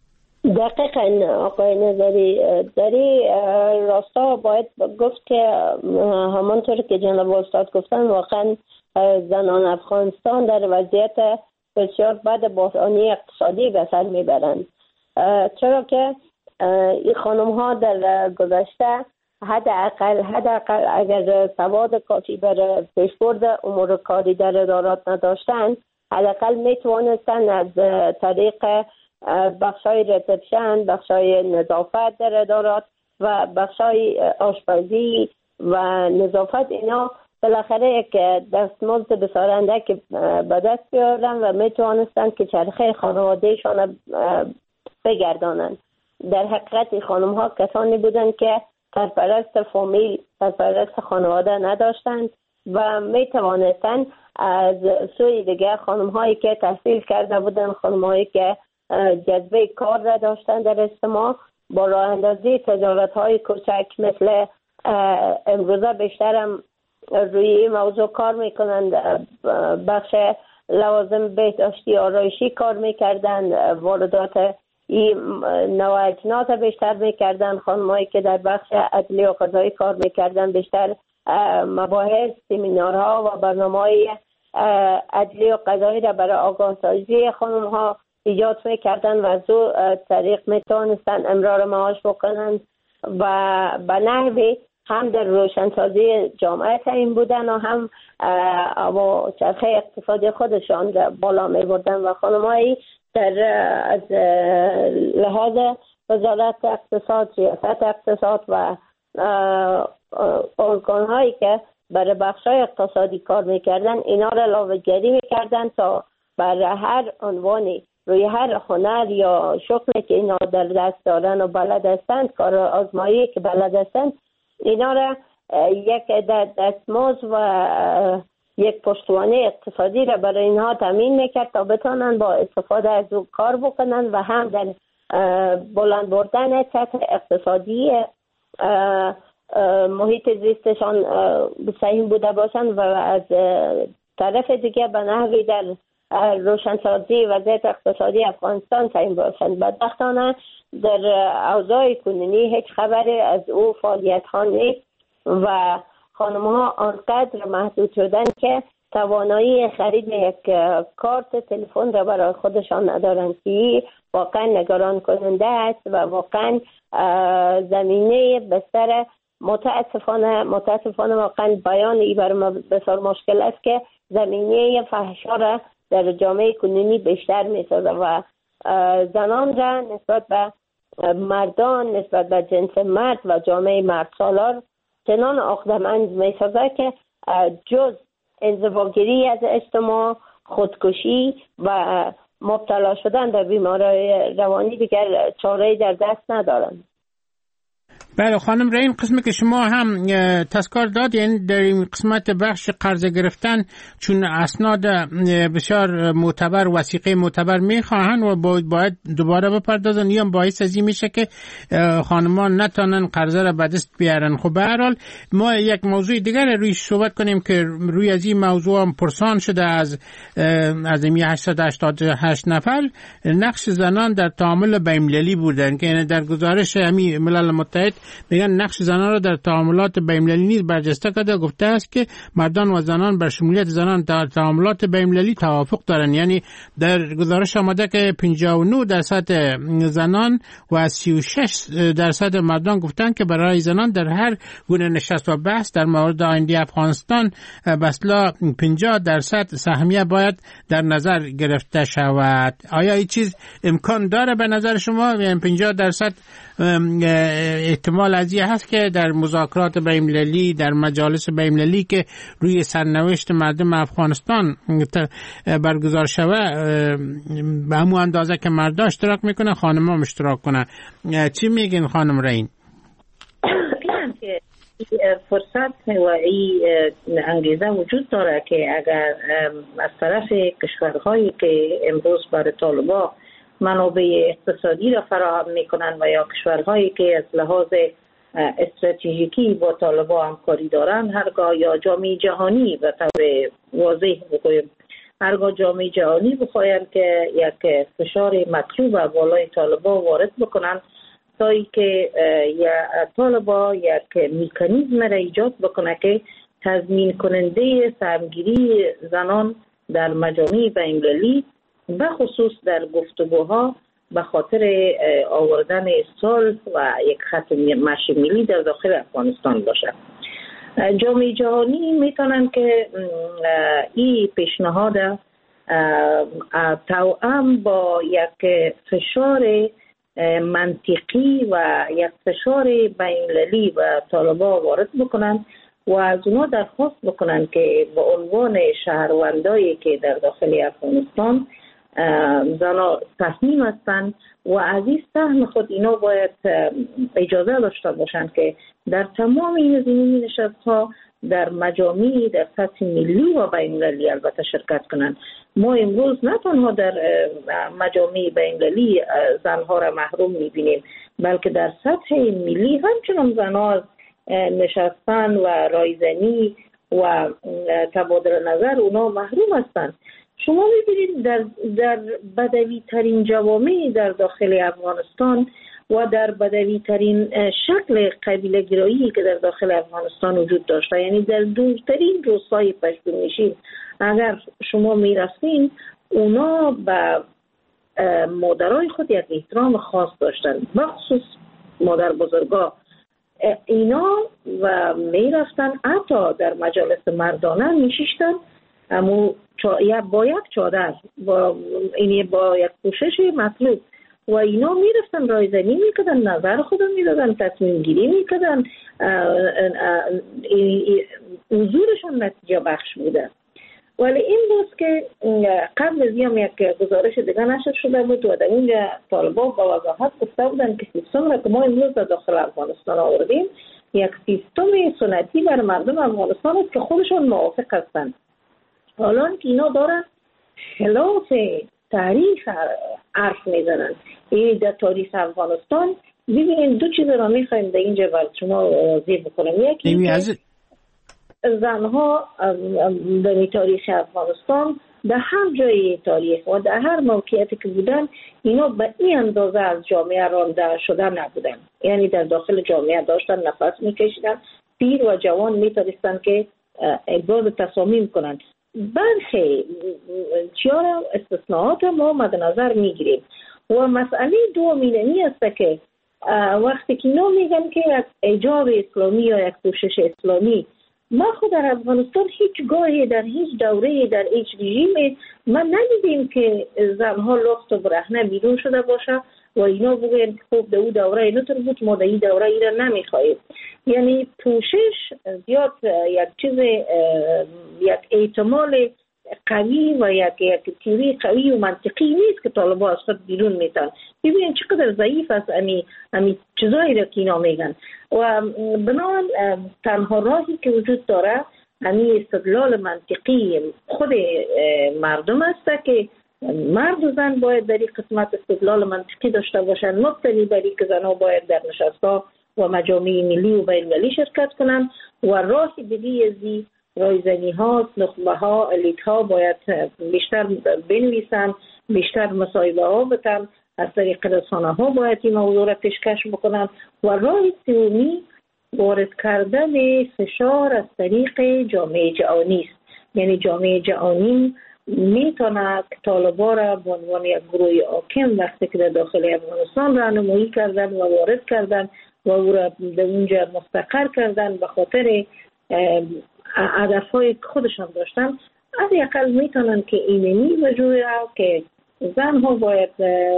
دقیقاً آقای نظری، در راستا باید گفت که همانطور که جناب استاد گفتن واقعا زنان افغانستان در وضعیت بسیار بد بحرانی اقتصادی به سر میبرند، چرا که این خانم ها در گذشته حداقل اگر سواد کافی برای پیشبرد امور کاری در ادارات نداشتند، حداقل میتوانستند از طریق بخشای ریسپشن، بخشای نظافت در ادارات و بخشای آشپزی و نظافت اینا بالاخره یک دستمزد بسارنده که به دست بیارن و میتوانستند که چرخه خانوادهشان بگردانند. در حقیقت خانم ها کسانی بودند که سرپرست فامیل، سرپرست خانواده نداشتند و می توانستند از سوی دیگه خانم هایی که تحصیل کرده بودند، خانم هایی که جذبه کار را داشتند در اجتماع، با راه اندازی تجارت های کوچک مثل امروزه بیشترم روی این موضوع کار میکنند، بخش لوازم بهداشتی آرایشی کار میکردند، واردات این نوع اجناس بیشتر میکردن، خانمایی که در بخش عدلیه و قضایی کار میکردن بیشتر مباحث، سمینارها و برنامه‌های عدلیه و قضایی را برای آگاه سازی خانم ها ایجاد میکردن و از او طریق میتونستن امرار معاش بکنن و به نحوی هم در روشنسازی جامعه تعیین بودن و هم با چرخه اقتصادی خودشان بالا میبردن و خانمایی در از لحاظ وزارت اقتصاد، سیاست اقتصاد و ارگان‌هایی که برای بخش‌های اقتصادی کار میکردن اینا را لاوه‌گری میکردن تا برای هر عنوانی روی هر هنر یا شغلی که اینا در دست دارن و بلد هستند، کار آزمایی که بلد هستند، اینا را یک دستمزد و یک پشتوانه اقتصادی را برای اینها تامین میکرد تا بتونن با استفاده از او کار بکنن و هم در بلند بردن سطح اقتصادی محیط زیستشان سهم بوده باشند و از طرف دیگه به نحوی در روشنسازی وضعیت اقتصادی افغانستان سهم باشند. بدبختانه در اوضاع کنونی هیچ خبری از او فعالیت ها نیست و خانم ها آنقدر محدود شدن که توانایی خرید یک کارت تلفن را برای خودشان ندارند که واقعا نگران کننده است و واقعا زمینه بستر متاسفانه واقعا بیان ای برای ما بسیار مشکل است که زمینه فحشا را در جامعه کنونی بیشتر می سازد و زنان را نسبت به مردان نسبت به جنس مرد و جامعه مرد سالار چنان عقده‌مند می‌سازد که جز انزواگیری از اجتماع، خودکشی و مبتلا شدن در بیماری روانی دیگر چاره‌ای در دست ندارند. بله خانم، در این قسمت که شما هم تذکر داد، یعنی در این قسمت بخش قرض گرفتن چون اسناد بسیار معتبر، وثیقه معتبر میخواهن و باید دوباره بپردازن، یا باعث از این میشه که خانمان نتونن قرضه را به دست بیارن. خب به هر حال ما یک موضوع دیگر روی صحبت کنیم که روی از این موضوع هم پرسان شده از 888 نفر. نقش زنان در تعامل بین‌المللی بودن که در گزارش ملل متحد میگن نقش زنان را در تعاملات بین‌المللی نیز برجسته کرده. گفته است که مردان و زنان بر شمولیت زنان در تعاملات بین‌المللی توافق دارند. یعنی در گزارش آمده که 59% زنان و 36% مردان گفتند که برای زنان در هر گونه نشست و بحث در مورد آینده افغانستان به اصطلاح 50% سهمیه باید در نظر گرفته شود. آیا این چیز امکان داره به نظر شما؟ یعنی 50% احتمال از این هست که در مذاکرات بین‌المللی، در مجالس بین‌المللی که روی سرنوشت مردم افغانستان برگزار شود به همون اندازه که مردا اشتراک میکنه خانم هم اشتراک کنه. چی میگین خانم رین؟ فرصت و این انگیزه وجود داره که اگر از طرف کشورهایی که امروز برای طالبان منابع اقتصادی را فراهم میکنن و یا کشورهایی که از لحاظ استراتژیکی با طالبان همکاری دارن، هرگاه یا جامعه جهانی به طور واضح بگویم، هرگاه جامعه جهانی بخواین که یک فشار مطلوب بالای طالبان وارد بکنن تا اینکه طالبان یک مکانیزم را ایجاد بکنه که تضمین کننده سهمگیری زنان در مجامع بین‌المللی به خصوص در گفتگوها به خاطر آوردن صلح و یک خط مشی ملی در داخل افغانستان باشه. جامعه جهانی میتونن که این پیشنهاد توأم با یک فشار منطقی و یک فشار بین‌المللی و طالبان وارد بکنن و از اونا درخواست بکنن که به عنوان شهروندایی که در داخل افغانستان زنان تصمیم هستند و از این سهم خود اینا باید اجازه داشته باشند که در تمام این زمینی نشست ها در مجامع در سطح ملی و بین‌المللی البته شرکت کنند. ما امروز نه تنها در مجامع بین‌المللی زنها را محروم می‌بینیم، بلکه در سطح ملی همچنان زنها از نشستن و رایزنی و تبادل نظر اونا محروم هستند. شما می‌بینید در بدوی ترین جوامع در داخل افغانستان و در بدوی ترین شکل قبیله گرایی که در داخل افغانستان وجود داشته، یعنی در دورترین روستای پشتونشین اگر شما میرسین، اونا به مادرای خود یک احترام خاص داشتن، بخصوص مادر بزرگا. اینا و میرفتن حتی در مجالس مردانه میشیشتن یا با یک چادر با یک پوشش مطلوب و اینا میرفتن رایزنی میکردن، نظر خودم میدادن، تصمیم گیری میکردن، حضورشون نتیجه بخش بوده. ولی این روز که قبل از هم یک گزارش دیگه نشر شده بود و در اونجا طالبان با وضاحت گفته بودن که سیستم را که ما امروز در داخل افغانستان آوردیم یک سیستم سنتی بر مردم افغانستان است که خودشون موافق هستند. حالا که اینا دارن خلاف تاریخ حرف میزنن. این در تاریخ افغانستان ببینید دو چیز را میخوایم در اینجا برای شما واضح بکنم. یکی زنها در تاریخ افغانستان در هر جای تاریخ و در هر موقعیتی که بودن اینا به این اندازه از جامعه رانده شده نبودن، یعنی در داخل جامعه داشتن نفس میکشیدن، پیر و جوان میتونستن که ابراز تصامیم کنند. برخی چیارا استثناءات ما مد نظر میگیریم و مسئله دومینی است که وقتی که اینا میگن که یک ایجاب اسلامی یا یک پوشش اسلامی، ما خود در افغانستان هیچ گاهی در هیچ دوره در هیچ رژیم من ندیدیم که زنها لخت و برهنه بیرون شده باشه و اینا بگوین خوب در اون دوره اینو تر بود، ما در این دوره اینا نمیخواهیم. یعنی پوشش زیاد یک چیز، یک احتمال قوی و یک تیوری قوی و منطقی نیست که طالبان از خود بیرون میتن. ببین چقدر ضعیف است امی چیزایی را که اینا میگن. و بنابراین تنها راهی که وجود داره امی استدلال منطقی خود مردم است که مرد و زن باید در این قسمت استدلال منطقی داشته باشند، مبتنی بر اینکه زنها باید در نشست‌ها و مجامع ملی و بین‌المللی شرکت کنند و راه دیگه ازی رایزنی ها، نخبه ها، الیت ها باید بیشتر بنویسن، بیشتر مصاحبه ها بتن، از طریق رسانه ها باید این موضوع را پیشکش بکنن و راه سومی وارد کردن فشار از طریق جامعه جهانی است. یعنی جامعه جهانی میتونه طالبان را به عنوان یک گروه حاکم وقتی که در داخل افغانستان راهنمایی کردن و وارد کردن و او را در اونجا مستقر کردن به خاطر هدفهای خودشان داشتن، از اقل میتونن که اینمی وجود که زنها باید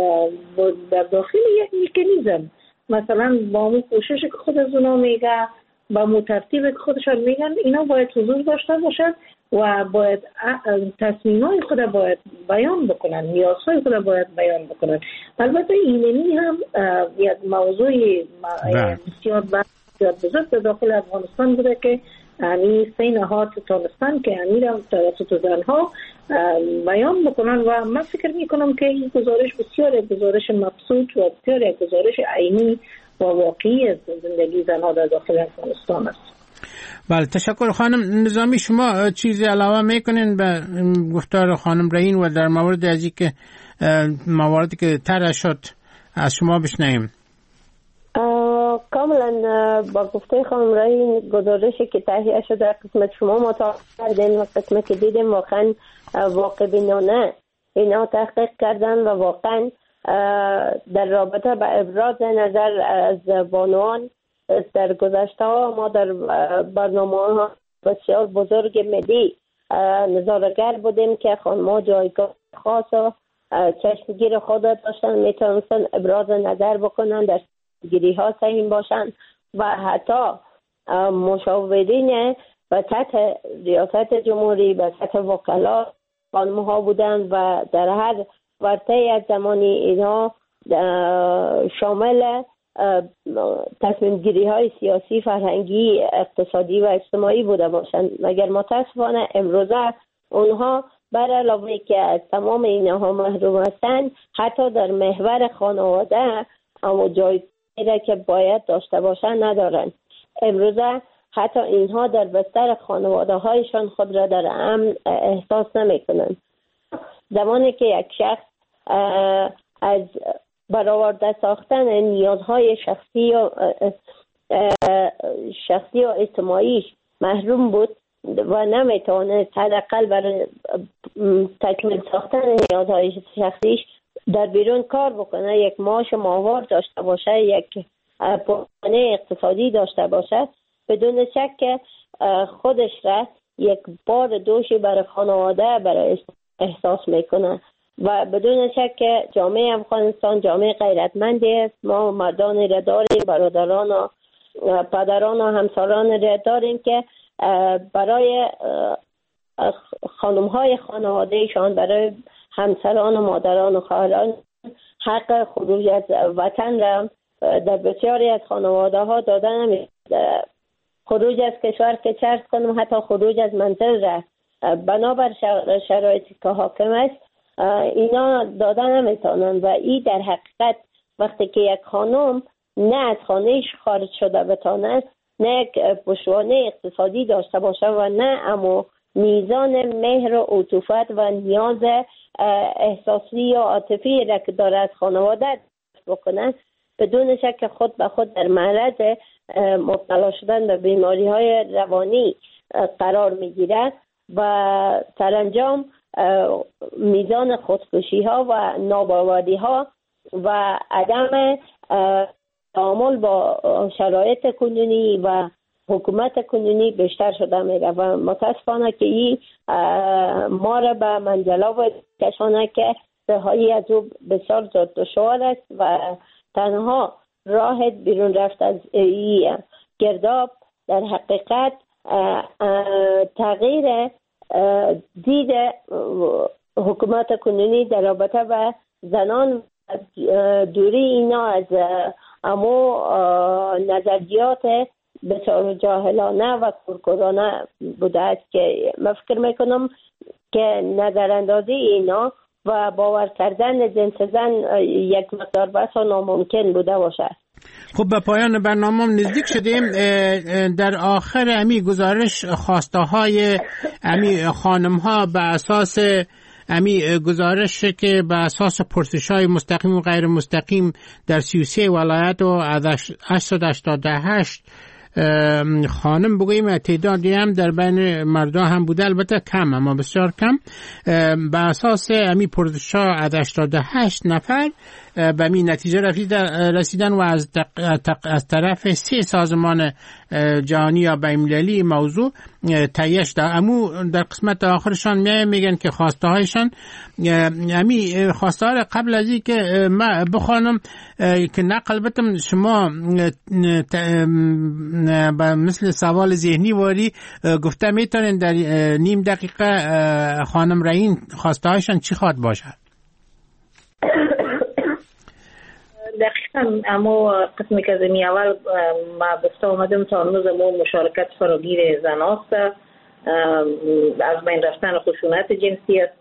در داخل یک میکانیزم مثلا با اون کوشش که خود از اونا میگه، با اون ترتیب که خودشان میگن، اینا باید حضور داشته باشد و باید تصمیمای خود باید بیان بکنن، نیازهای خود باید بیان بکنن. البته اینمی هم یک موضوع بسیار بزرگ در داخل افغانستان بوده که یعنی سه نهاد تانستان که امیر توسط زنها بیان بکنن و من فکر میکنم که این گزارش بسیار یک گزارش مبسوط و بسیار یک گزارش عینی و واقعی از زندگی زنها در داخل افغانستان است. بله، تشکر خانم نظامی. شما چیزی علاوه میکنین به گفتار خانم رئین و در مورد از اینکه مواردی که طرح شد از شما بشنویم؟ کاملا با گفته خانم رئین، گزارشی که تهیه شده قسمت شما مطالعه کردین و قسمت که دیدیم واقعا واقع بینانه اینا تحقیق کردن و واقعا در رابطه به ابراز نظر از بانوان در گذشته ها ما در برنامه ها بسیار بزرگ ملی نظاره‌گر بودیم که خانم‌ها جایگاه خاص و چشمگیر خود داشتن، میتونستن ابراز نظر بکنن، در گیری ها سهیم باشن و حتی مشاورین و تحت ریاست جمهوری و سطح وکلا خانم ها بودن و در هر ورطه از زمانی اینها شامل تصمیم گیری های سیاسی، فرهنگی، اقتصادی و اجتماعی بوده باشند. مگر متاسفانه امروزه اونها بر علاوه که از تمام اینها محروم هستند، حتی در محور خانواده اما جایی که باید داشته باشند ندارند. امروزه حتی اینها در بستر خانواده هایشان خود را در امن احساس نمی کنند. زمانی که یک شخص از برآورده ساختن نیازهای شخصی و اجتماعیش محروم بود و نمیتوانست حداقل برای تکمیل ساختن نیازهای شخصیش در بیرون کار بکنه، یک معاش ماهوار داشته باشه، یک پوانه اقتصادی داشته باشه، بدون شک که خودش را یک بار دوشی برای خانواده برای احساس میکنه و بدون شک که جامعه افغانستان جامعه غیرتمندی است. ما مردان را داریم، برادران و پدران و همسران را داریم که برای خانم‌های خانوادهشان، برای همسران و مادران و خواهران حق خروج از وطن را در بسیاری از خانواده ها دادن نمی‌شود. خروج از کشور که چرت کنم حتی خروج از منزل را بنابر شرایطی که حاکم است اینا دادن نمیتونن و این در حقیقت وقتی که یک خانم نه از خانهش خارج شده بتانه، نه یک پشتوانه اقتصادی داشته باشه و نه اما میزان مهر و عطوفت و نیاز احساسی و عاطفی را که داره از خانواده بکنن، بدون شک خود به خود در معرض مبتلا شدن به بیماری های روانی قرار میگیرد و سرانجام میزان خودکشی ها و ناباوری ها و عدم تعامل با شرایط کنونی و حکومت کنونی بیشتر شده میره و متاسفانه که این ما را به منزله باید کشانه که رهایی از او بسیار زیاد دشوار است و تنها راه بیرون رفت از این گرداب در حقیقت تغییر دید حکومت کنونی در رابطه با زنان، دوری اینا از امو نظریات بسیار جاهلانه و کورکورانه بوده است که من فکر میکنم که نظراندازی اینا و باور کردن جنس زن یک مقدار بسا ناممکن بوده باشد. خب به پایان برنامه نزدیک شدیم. در آخر امی گزارش خواسته های امی خانم ها به اساس امی گزارش که به اساس پرسش های مستقیم و غیر مستقیم در 33 ولایت و 888 خانم بگوییم تعدادی هم در بین مردان هم بوده، البته کم اما بسیار کم. به اساس امی پرسش ها 88 نفر به این نتیجه رسیدن و از طرف 3 سازمان جهانی یا بین‌المللی موضوع تایید شده. امو در قسمت آخرشان میگن که خواسته هایشان امی خواسته ها قبل از این که من بخوانم که نقل بتم شما مثل سوال ذهنی واری گفته میتونین در نیم دقیقه خانم رئین خواسته هایشان چی خواد باشد؟ دقیقا اما قسمی که از این اول ما بسته آمدیم تا هنوز مشارکت فراگیر زن است، از بین رفتن خشونت جنسی است،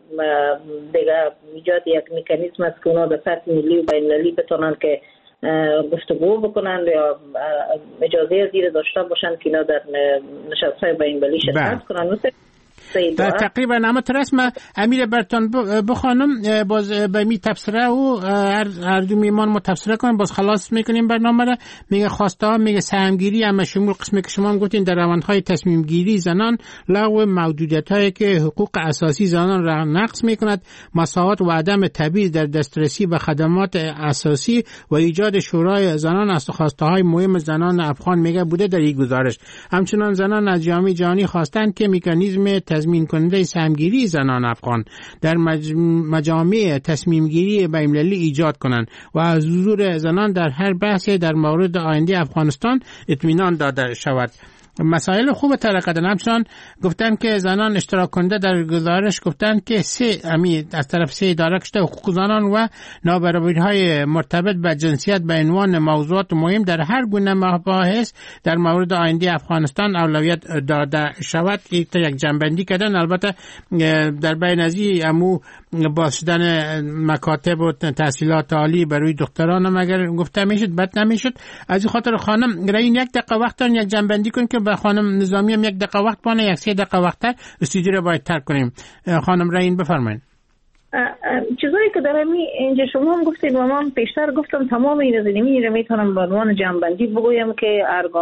دیگه ایجاد یک مکانیزم است که اونا به سطح ملی و بین‌المللی بتونن که گفتگو بکنن یا اجازه زیر داشته باشن که اینا در نشست‌های بین‌المللی شرکت کنن. در تقریبا اما رسم امیر برتان بخوانم باز به می تفسیره و هر دو میمان ما تفسیره کنیم، باز خلاص میکنیم برنامه را. میگه خواسته ها میگه سهمگیری اما شمول قسمی که شما هم گفتین در روندهای تصمیم گیری زنان، لغو محدودیت هایی که حقوق اساسی زنان را نقض میکند، مساوات و عدم تبعیض در دسترسی به خدمات اساسی و ایجاد شورای زنان از خواسته های مهم زنان افغان میگه بوده در این گزارش. همچنان زنان از جامعه جهانی خواستند که مکانیزم تضمین کننده سهمگیری زنان افغان در مجامع تصمیم گیری بین‌المللی ایجاد کنند و از حضور زنان در هر بحث در مورد آینده افغانستان اطمینان داده شود. مسائل خوب ترقیدن. همچنان گفتن که زنان اشتراک کننده در گزارش گفتن که از طرف 3 اداره کشته حقوق زنان و نابرابری‌های مرتبط به جنسیت به عنوان موضوعات مهم در هر گونه مباحث در مورد آینده افغانستان اولویت داده شود. یک جنبندی کردن. البته در بین از امو باز شدن مکاتب و تحصیلات عالی برای دختران هم اگر گفته میشد بد نمیشد. از این خاطر خانم رئین یک دقیقه وقت دارین یک جنبندی کن که به خانم نظامی هم 1 دقیقه وقت بانه، 3 دقیقه وقت استودیو رو باید ترک کنیم. خانم رئین بفرمایید. چیزایی که در اینجا شما هم گفتید و من پیشتر گفتم تمام این از اینمی رو میتونم به عنوان جنبندی بگویم که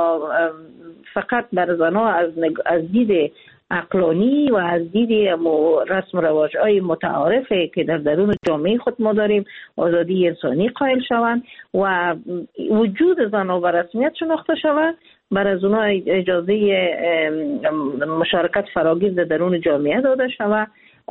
فقط بر زنها از دید عقلانی و از دید رسم و رواج‌های متعارفه که در درون جامعه خود ما داریم آزادی انسانی قائل شوند و وجود زنها و رسمیت شناخته شوند، بر از اونها اجازه مشارکت فراگیر در درون جامعه داده شود،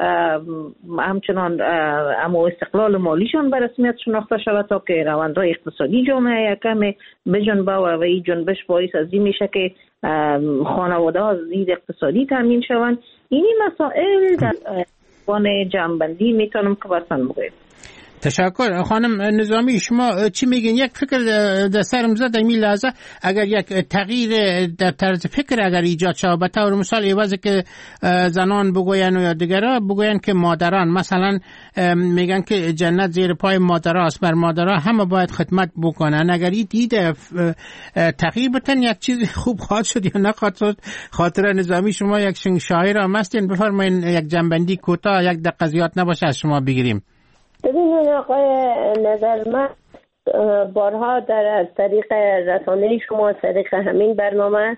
همچنان اما استقلال مالیشان به رسمیت شناخته شود تا که روندهای اقتصادی جامعه یکم بجنبه و این جنبش باعث از این میشه که خانواده ها زیر اقتصادی تامین شوند. اینی مسائل در عنوان جنبندی میتونم که برسن بگویم. تشکر. خانم نظامی شما چی میگین؟ یک فکر در سرم زد این لحظه اگر یک تغییر در طرز فکر اگر ایجاد شود، به طور مثال عوض که زنان بگوین یا دیگرها بگوین که مادران مثلا میگن که جنت زیر پای مادرها است، بر مادرها همه باید خدمت بکنن، اگر این دید تغییر بتن یک چیز خوب خواهد شد یا نخواهد شد؟ خاطر نظامی شما یک شاعر هم هستین، بفرمایین یک جنبندی کوتاه 1 دقیقه زیاد نباشه از شما بگیریم. ببینید آقای نظر، من بارها از طریق رسانه شما، از طریق همین برنامه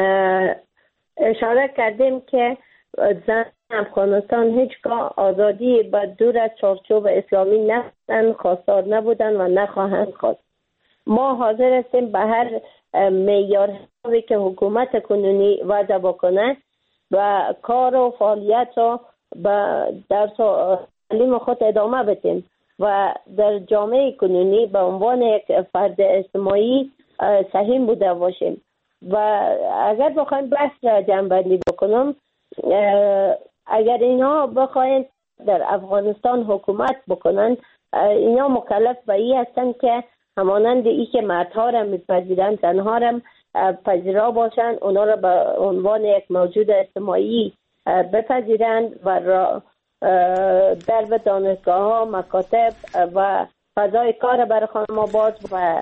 اشاره کردیم که زن افغانستان هیچگاه آزادی با دور از چارچوب اسلامی نبودن، خواستار نبودن و نخواهند خواست. ما حاضر هستیم به هر معیاری که حکومت کنونی وضع بکنه و کار و فعالیت و درس و تعلیم خود ادامه بدیم و در جامعه کنونی به عنوان یک فرد اجتماعی سهیم بوده باشیم. و اگر بخوایم بحث را جمع‌بندی بکنم، اگر اینا بخواین در افغانستان حکومت بکنن، اینا مکلف به این هستند که همانند ای که مردها را میپذیرند زنها را پذیرا باشند، اونا را به عنوان یک موجود اجتماعی بپذیرند و در دانشگاه ها، مکاتب و فضای کار برای خانم‌آباد و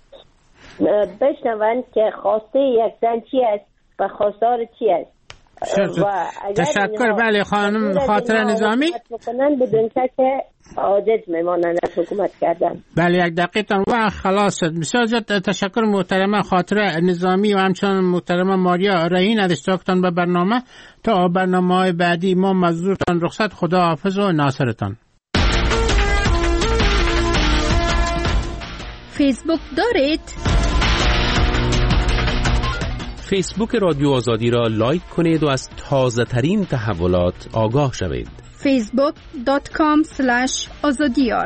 بشنوند که خواسته یک زن چی است و خواستار چی است. تشکر. بله خانم خاطره نظامی بدون که عاجز میمانند از حکومت کردن. بله 1 دقیقه و خلاص. بسیار زیاد تشکر محترمه خاطره نظامی و همچنان محترمه ماریا رهین از اشتراکتان به برنامه. تا برنامه‌های بعدی ما مزدورتان رخصت. خدا حافظ و ناصرتان. فیسبوک دارید؟ فیسبوک رادیو آزادی را لایک کنید و از تازه ترین تحولات آگاه شوید. facebook.com/azadiyar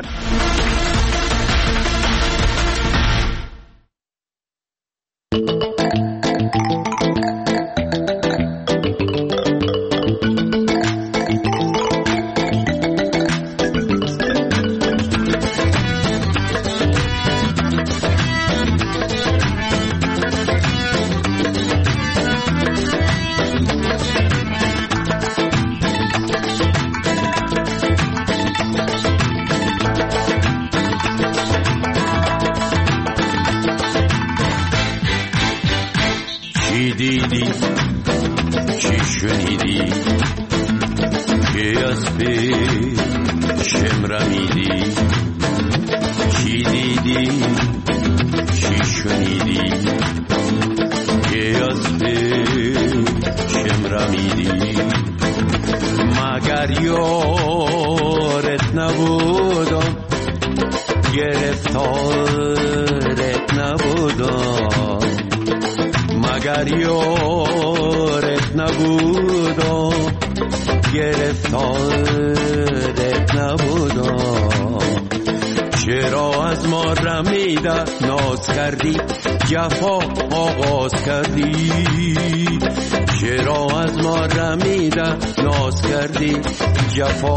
جفا آغاز کردی، چرا از ما رمیده ناز کردی، جفا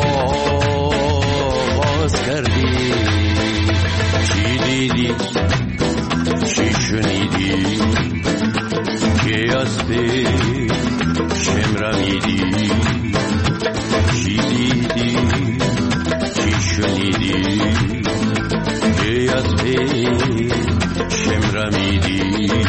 آغاز کردی. چی دیدی چی شنیدی که از چشم رمیدی، چی دیدی چی شنیدی که از چشم رمیدی.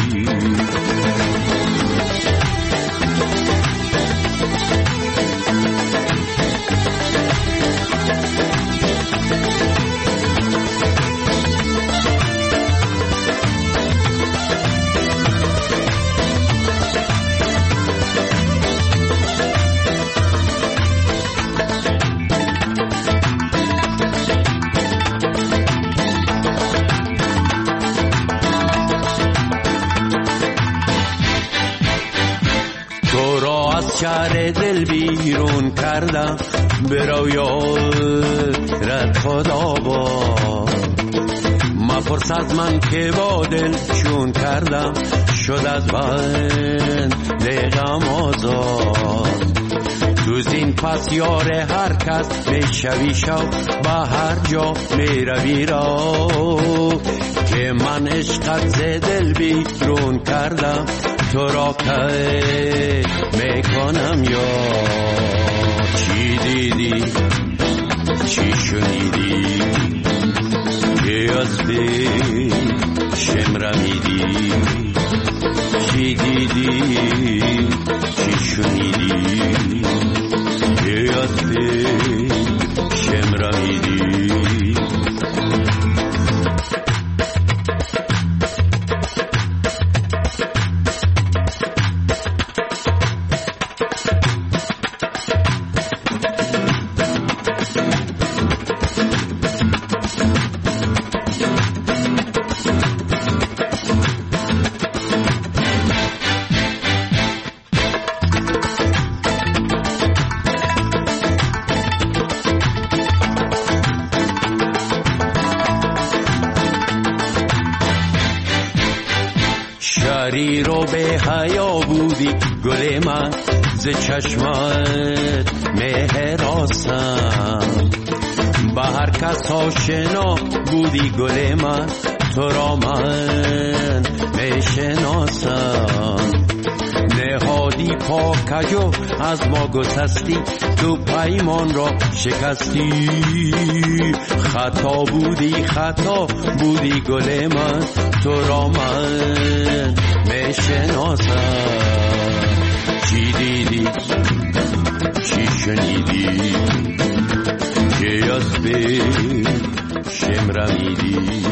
شهر دل بیرون کردم، برو یارت خدا با مپرس از من که با دل چون کردم، شد از بند دلم آزاد. تو زین پس یار هر کس میشوی شو، به هر جا میروی را که من عشقت ز دل بیرون کردم، تو را که میکنم یا چی دیدی چی شنیدی که از چشم رمیدی، چی دیدی چی شنیدی که از چشم رمیدی. پری رو به حیا بودی گل من، ز چشمت مهراسم. به هر کس آشنا بودی گل من، تو را من میشناسم. نهادی پاکجو از ما گسستی، تو پیمان را شکستی. خطا بودی گل من، تو را من میشناسم. چی دیدی چی شنیدی که از به شم رمیدی؟